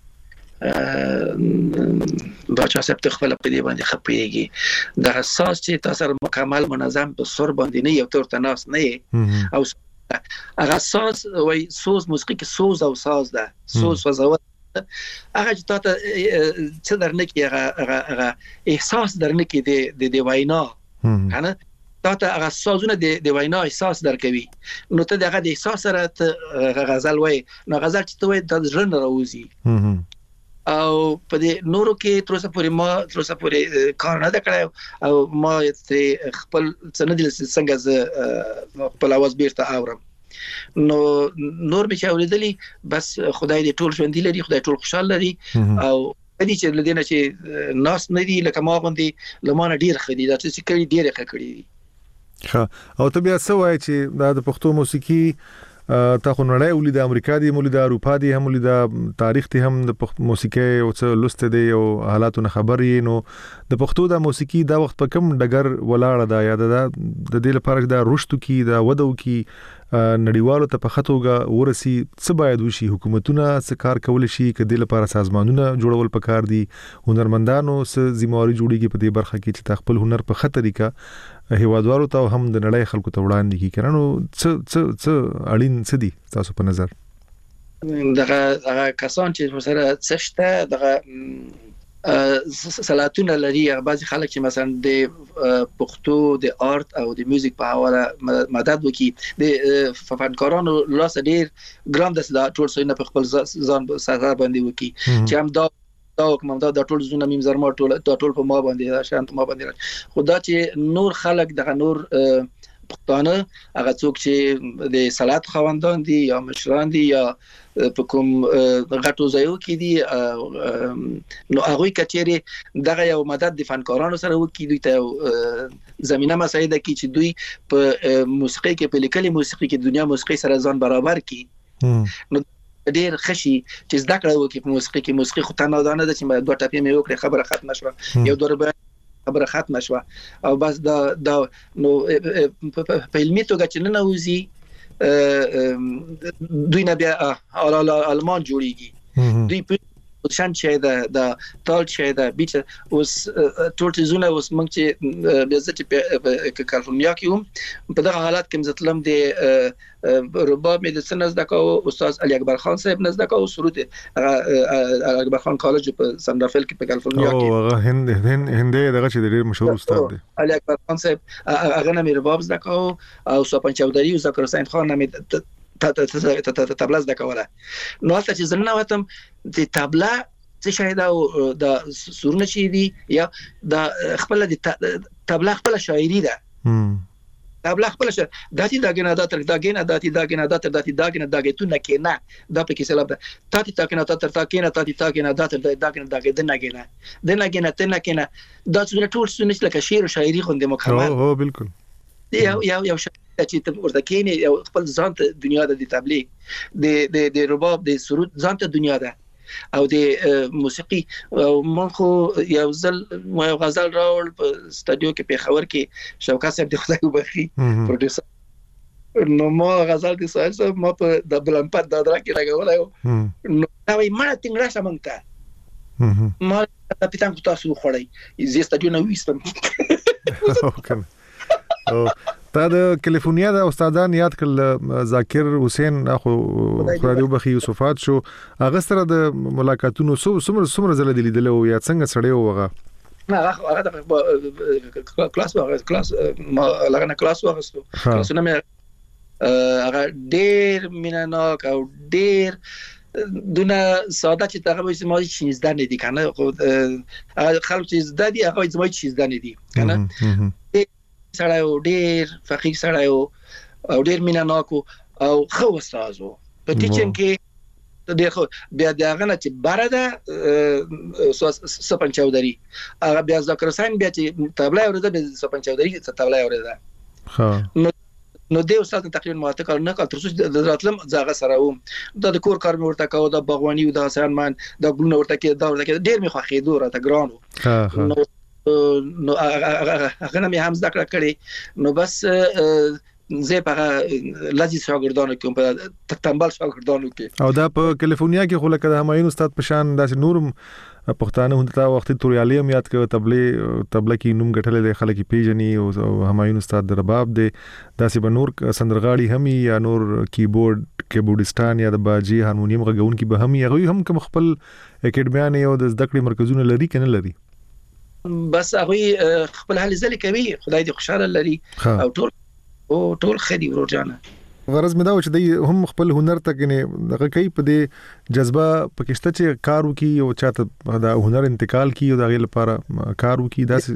باچا صاحب ته خپل په دې باندې خپېږي د اساس چې تاسو مکمل منظم په سر باندې نه یو تور تناس نه او هغه اساس وای سوز موسیقي کې سوز او ساز ده سوز وزاوت هغه چې تاسو څه درنه کې هغه هغه احساس درنه کې د د وینا کنه تاسو هغه سازونه د د وینا احساس درکوي نو ته دغه د احساس سره غزل وای نو غزل چې ته وای د ژوند راوځي او په دې نورو کې تر اوسه پورې ما تر اوسه پورې کار نه کړی او ما ته خپل څنګه د څنګه ز خپل आवाज بیرته اورم نو نور به چې اوریدلی بس خدای دې ټول ژوند لري خدای ټول خوشاله لري او دې چې لدينا چې ناس نه دي لکه ما غوندي لمانه ډیر خدي دا چې کړي ډیر خکړي دي ها او ته بیا څه وایي چې دا د پښتو موسیقي تا خو نړۍ ولې د امریکا دی مولې د اروپا دی هم ولې د تاریخ ته هم د موسیقي او څه لست دی او حالاتونه خبرې نو د پښتو د موسیقي دا وخت په کم ډګر ولاړه دا یا د دې لپاره دا رښتو کې دا ودو کې نړیوالو ته په خطوګه ورسي څه باید وشي حکومتونه څه کار کول شي کله لپاره سازمانونه جوړول پکار دي هنرمندانو څه ذمہواری جوړیږي په دې برخه کې چې خپل هنر په خطر کې هیوادوالو ته هم د نړۍ خلکو ته وړاندې کی کړنو څه څه څه اړین څه دي تاسو په نظر دغه هغه کسان چې سره څشته دغه صلاحتونه لري. بعضي خلک چې مثلا د پښتو د آرت او د میوزیک په حواله مدد وکي د فنکارانو لاس ډیر ګرام د ټول سینه په خپل ځان سره باندې وکي چې هم دا دا کوم دا د ټول زونه میم زرما ټول د ټول په ما باندې شانت ما باندې خدا چې نور خلک دغه نور پښتانه هغه څوک چې د صلات خوندان دي یا مشران دي یا په کوم غټو ځایو کې دي نو هغه کچېره دغه یو مدد د فنکارانو سره وکړي دوی ته زمينه مساعده کوي چې دوی په موسیقي کې په لیکلي موسیقي کې دنیا موسیقي سره ځان برابر کړي. نو ډیر خشي چې زده کړه وکړي په موسیقي کې. موسیقي خو ته نه دانه د چې دوه ټاپې مې وکړه خبره ختمه شوه یو دور خبره ختمه شوه او بس دا دا نو په علمي توګه چې نه نوځي دوی نه بیا آلمان جوړیږي دوی په شان چې دا د تال چې دا بیچ اوس ټول زونه اوس موږ چې بیا چې په کالیفورنیا کې هم په دغه حالت کې مزتلم د رباب مې د سنز دکاو استاد علي اکبر خان صاحب نز دکاو سرود علي اکبر خان کالج په سان رافیل کې په کالیفورنیا کې او هند هند هند دغه چې ډیر مشهور استاد دی علي اکبر خان صاحب هغه نه مې رباب دکاو او سوپن چودري او ذکر حسین خان نه مې تبلا زده کوله. نو حتی چې زنه واتم د تبلا څه شاید او د سورونه چي دي یا د خپل د تبلا خپل شاعري ده تبلا خپل شاعر داتي داګنه داتر داګنه داتي داګنه داتر داتي داګنه داګتونه کېنه دا په کې سلام ده تاتي تاګنه داتر تاګنه تاتي تاګنه داتر داګنه داګنه داګنه دنګنه تنګنه دا څونه ټول څونه لکه شعر او شاعري خوندې مکمل هو بالکل یو یو یو چې ته ورته کېنه یو خپل ځان ته دنیا د تبلیغ د د د رباب د سرود ځان ته دنیا ده او د موسیقي مون خو یو ځل یو غزل راول په استودیو کې په خبر کې شوکت صاحب د خدای وبخي پروډوسر نو ما غزل د سایل صاحب ما په د بلمپات د درا کې راغولای نو دا وای ما ته څنګه شمنته ما ته پیتان کو تاسو خوړی زی استودیو نو وستم او تا د کالیفورنیا د استادان یاد کړل ذاکر حسین اخو خدای وبخي یوسفات شو هغه سره د ملاقاتونو سمره سمره زله لیدل او یا څنګه سړیو وغه نه هغه هغه کلاس واغ کلاس ما لغنه کلاس واغستو کلاسونه مې هغه ډیر میناناک او ډیر دونه ساده چې هغه وایي ما هیڅ نشته نه دي کنه خو خلک چې زده دي هغه وایي ما هیڅ نشته نه دي کنه سړیو ډیر فقیر سړیو او ډیر میناناکو او خو استادو په ټیچینګ کې ډیر خو بیا دغه نه چې بارده سپن چودري هغه بیا ذکر حسین بیا چې تبلا اورده به سپن چودري ته تبلا اورده ها نو نو د استاد تقریبا ماته کار نه کړ تر څو د راتلم ځای سره و د کور کار مې ورته کاوه د باغواني او د حسن مان د ګلونو ورته کې دا ورته ډیر مې خوښې دوه راته ګرانو نو نو هغه نه مې هم ذکر کړی نو بس زه په لذي شاګردانو کې په تنبل شاګردانو کې او دا په کالیفورنیا کې خو لکه د همایون استاد پشان داسې نورم پښتانه هنده وخت توریالي هم یاد کړ تبلې تبله کې نوم غټلې د خلک پیژني او همایون استاد د رباب دی داسې بنور سندرغاړي هم یا نور کیبورډ کیبورډستان یا د باجی هارمونیم غږون کې به هم یغوي هم کوم خپل اکیډمیان او د زده کړې مرکزونه لري کنه لري بس هغه خپل حل ځل کوي خدای دې خوشاله لري او ټول او ټول خدي ورجانه غرض مې دا و چې د هم خپل هنر ته کنه دغه کوي په دې جذبه پکشته چې کار وکي او چاته دا هنر انتقال کی او دغه لپاره کار وکي دا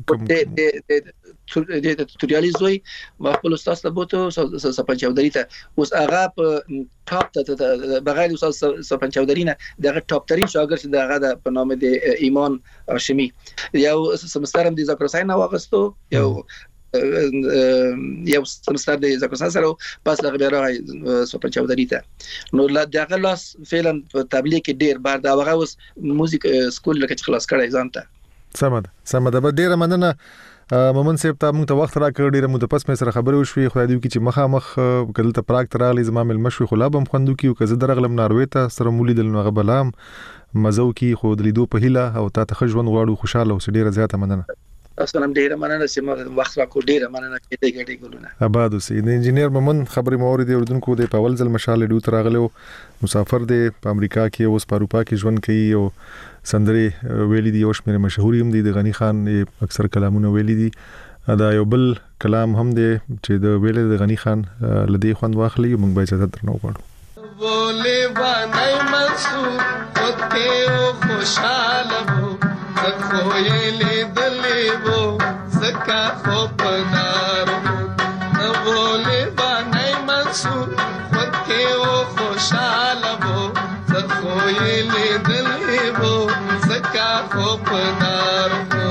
د توریالي زوی ما خپل استاد ته بوته سپن چودري ته اوس هغه په ټاپ ته بغیر استاد سپن چودري نه دغه ټاپ ترين شاګرد دغه د په نامه د ایمان هاشمي یو سمسترم د ذکر حسین واغستو یو یو سمستر د ذکر حسین سره پس لغه بیا راغی سپن چودري ته نو دغه لاس فعلا په تبلیغ کې ډیر بار دا هغه اوس موزیک سکول لکه خلاص کړی ځانته سمد سمد به ډیر مننه مومن صاحب ته موږ ته وخت راکړ ډیره مو ته پس مې سره خبرې وشوي خدای دې وکړي چې مخامخ کله ته پراګ ترالی زما مل مشوي خلابم خوندو کیو که زه درغلم ناروې ته سره مولي دل نو غبلام مزو کی خو د لیدو په هیله او تا ته ژوند غواړو خوشاله او ډیره زیاته مننه تاسو نن ډیره مننه چې موږ وخت راکو ډیره مننه کې دې ګډي ګلونه آباد اوسئ. د انجینیر مومن خبري موري د اردن کو د پاول ځل مشال ډیو تراغلو مسافر دی په امریکا کې اوس په اروپا کې ژوند کوي او سندري ویلي دي او شمیر مشهور هم دي د غنی خان اکثر کلامونه ویلي دي. دا یو بل کلام هم دی چې د ویل د غنی خان لدی خوند واخلي موږ به اجازه درنو غواړو. بولے بانای منصور خود کے او خوشحال ہو زخوی لیدلی وہ زکا خوبدار ہو. بولے بانای منصور خود کے او خوشحال ہو زخوی لیدلی وہ زکا خوبدار ہو.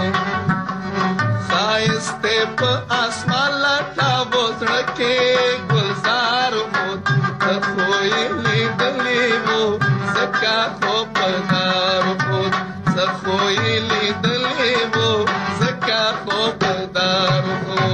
خائستے پا آسمان لٹا بوزڑکے گلزار ہو زخوی لیدلی وہ زکا خوبدار ہو. زخوی لیدلی وہ زکا خوبدار ہو.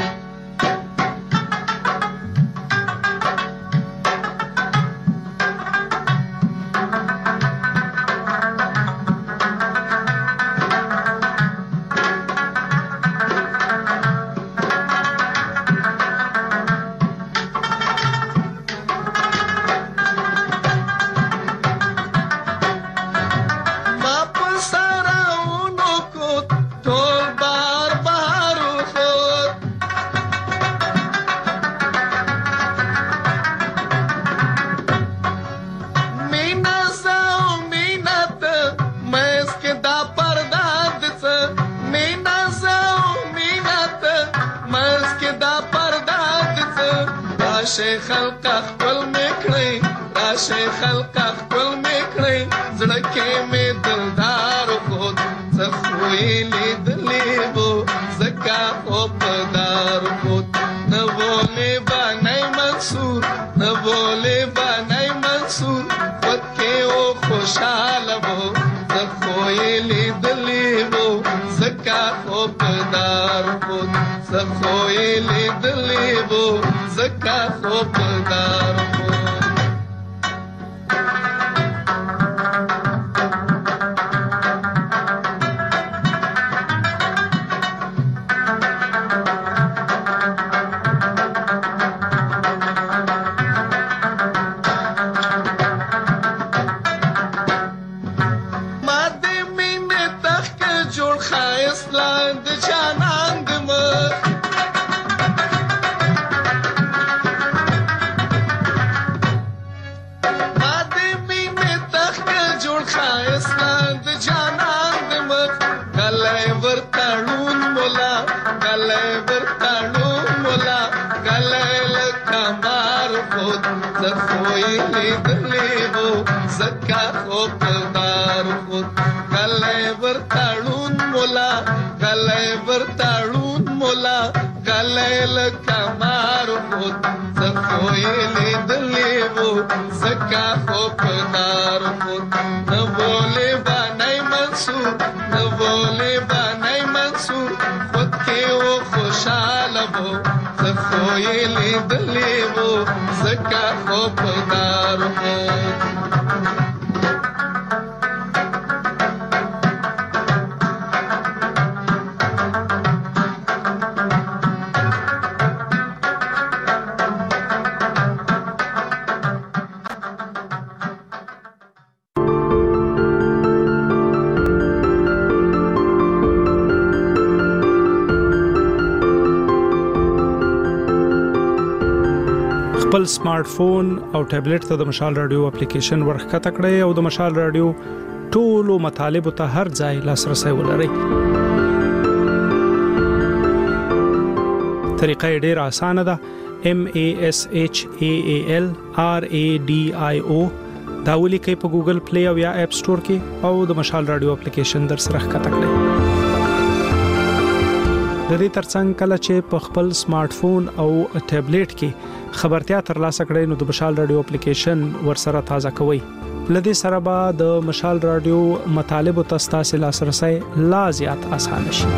خپل سمارټ فون او ټابلیټ ته د مشال رادیو اپلیکیشن ورخکته کړئ او د مشال رادیو ټولو مطالبه ته هر ځای لاسرسي ولرئ. طریقه ډیره اسانه ده. M A S H A A L R A D I O دا ولیکئ په ګوګل پلی او یا اپ سٹور کې او د مشال رادیو اپلیکیشن در سره ښکته کړئ. د دې ترڅنګ کله چې په خپل سمارټ فون او ټابلیټ کې خبرتیا ترلاسه کړئ نو د مشال رادیو اپلیکیشن ورسره تازه کوئ. لدې سره به د مشال رادیو مطالب او تاسو لاسرسي لا زیات اسانه شي.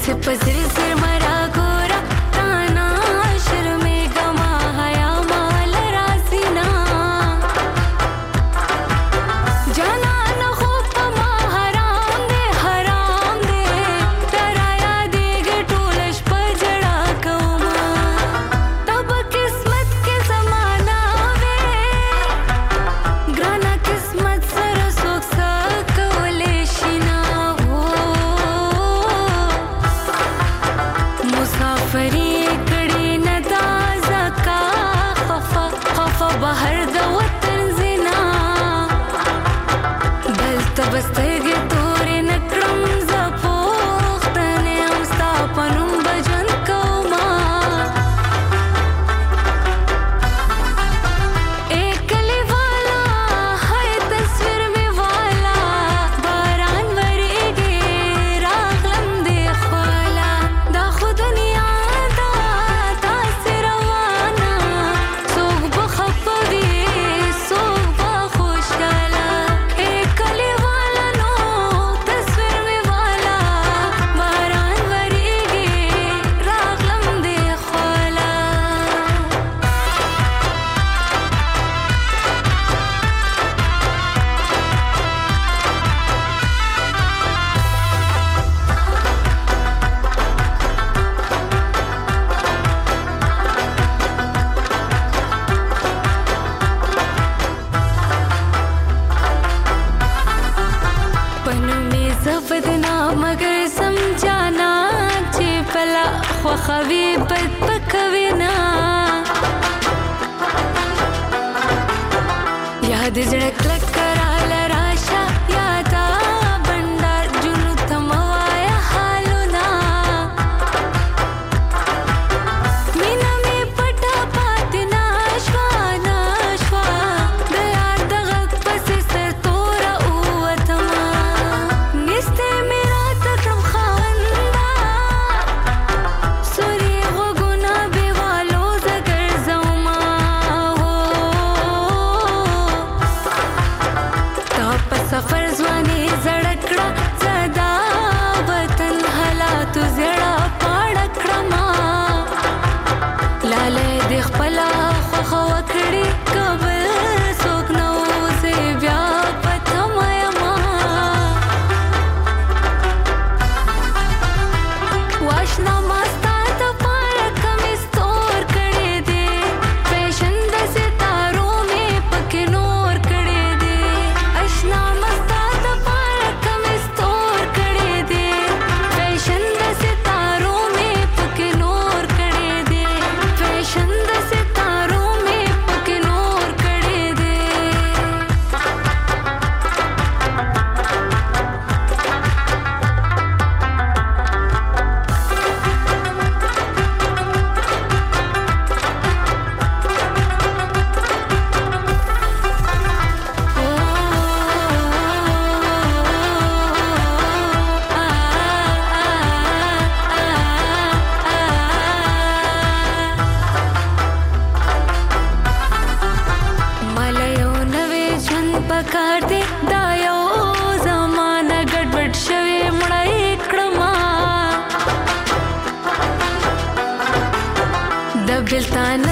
बिल्तान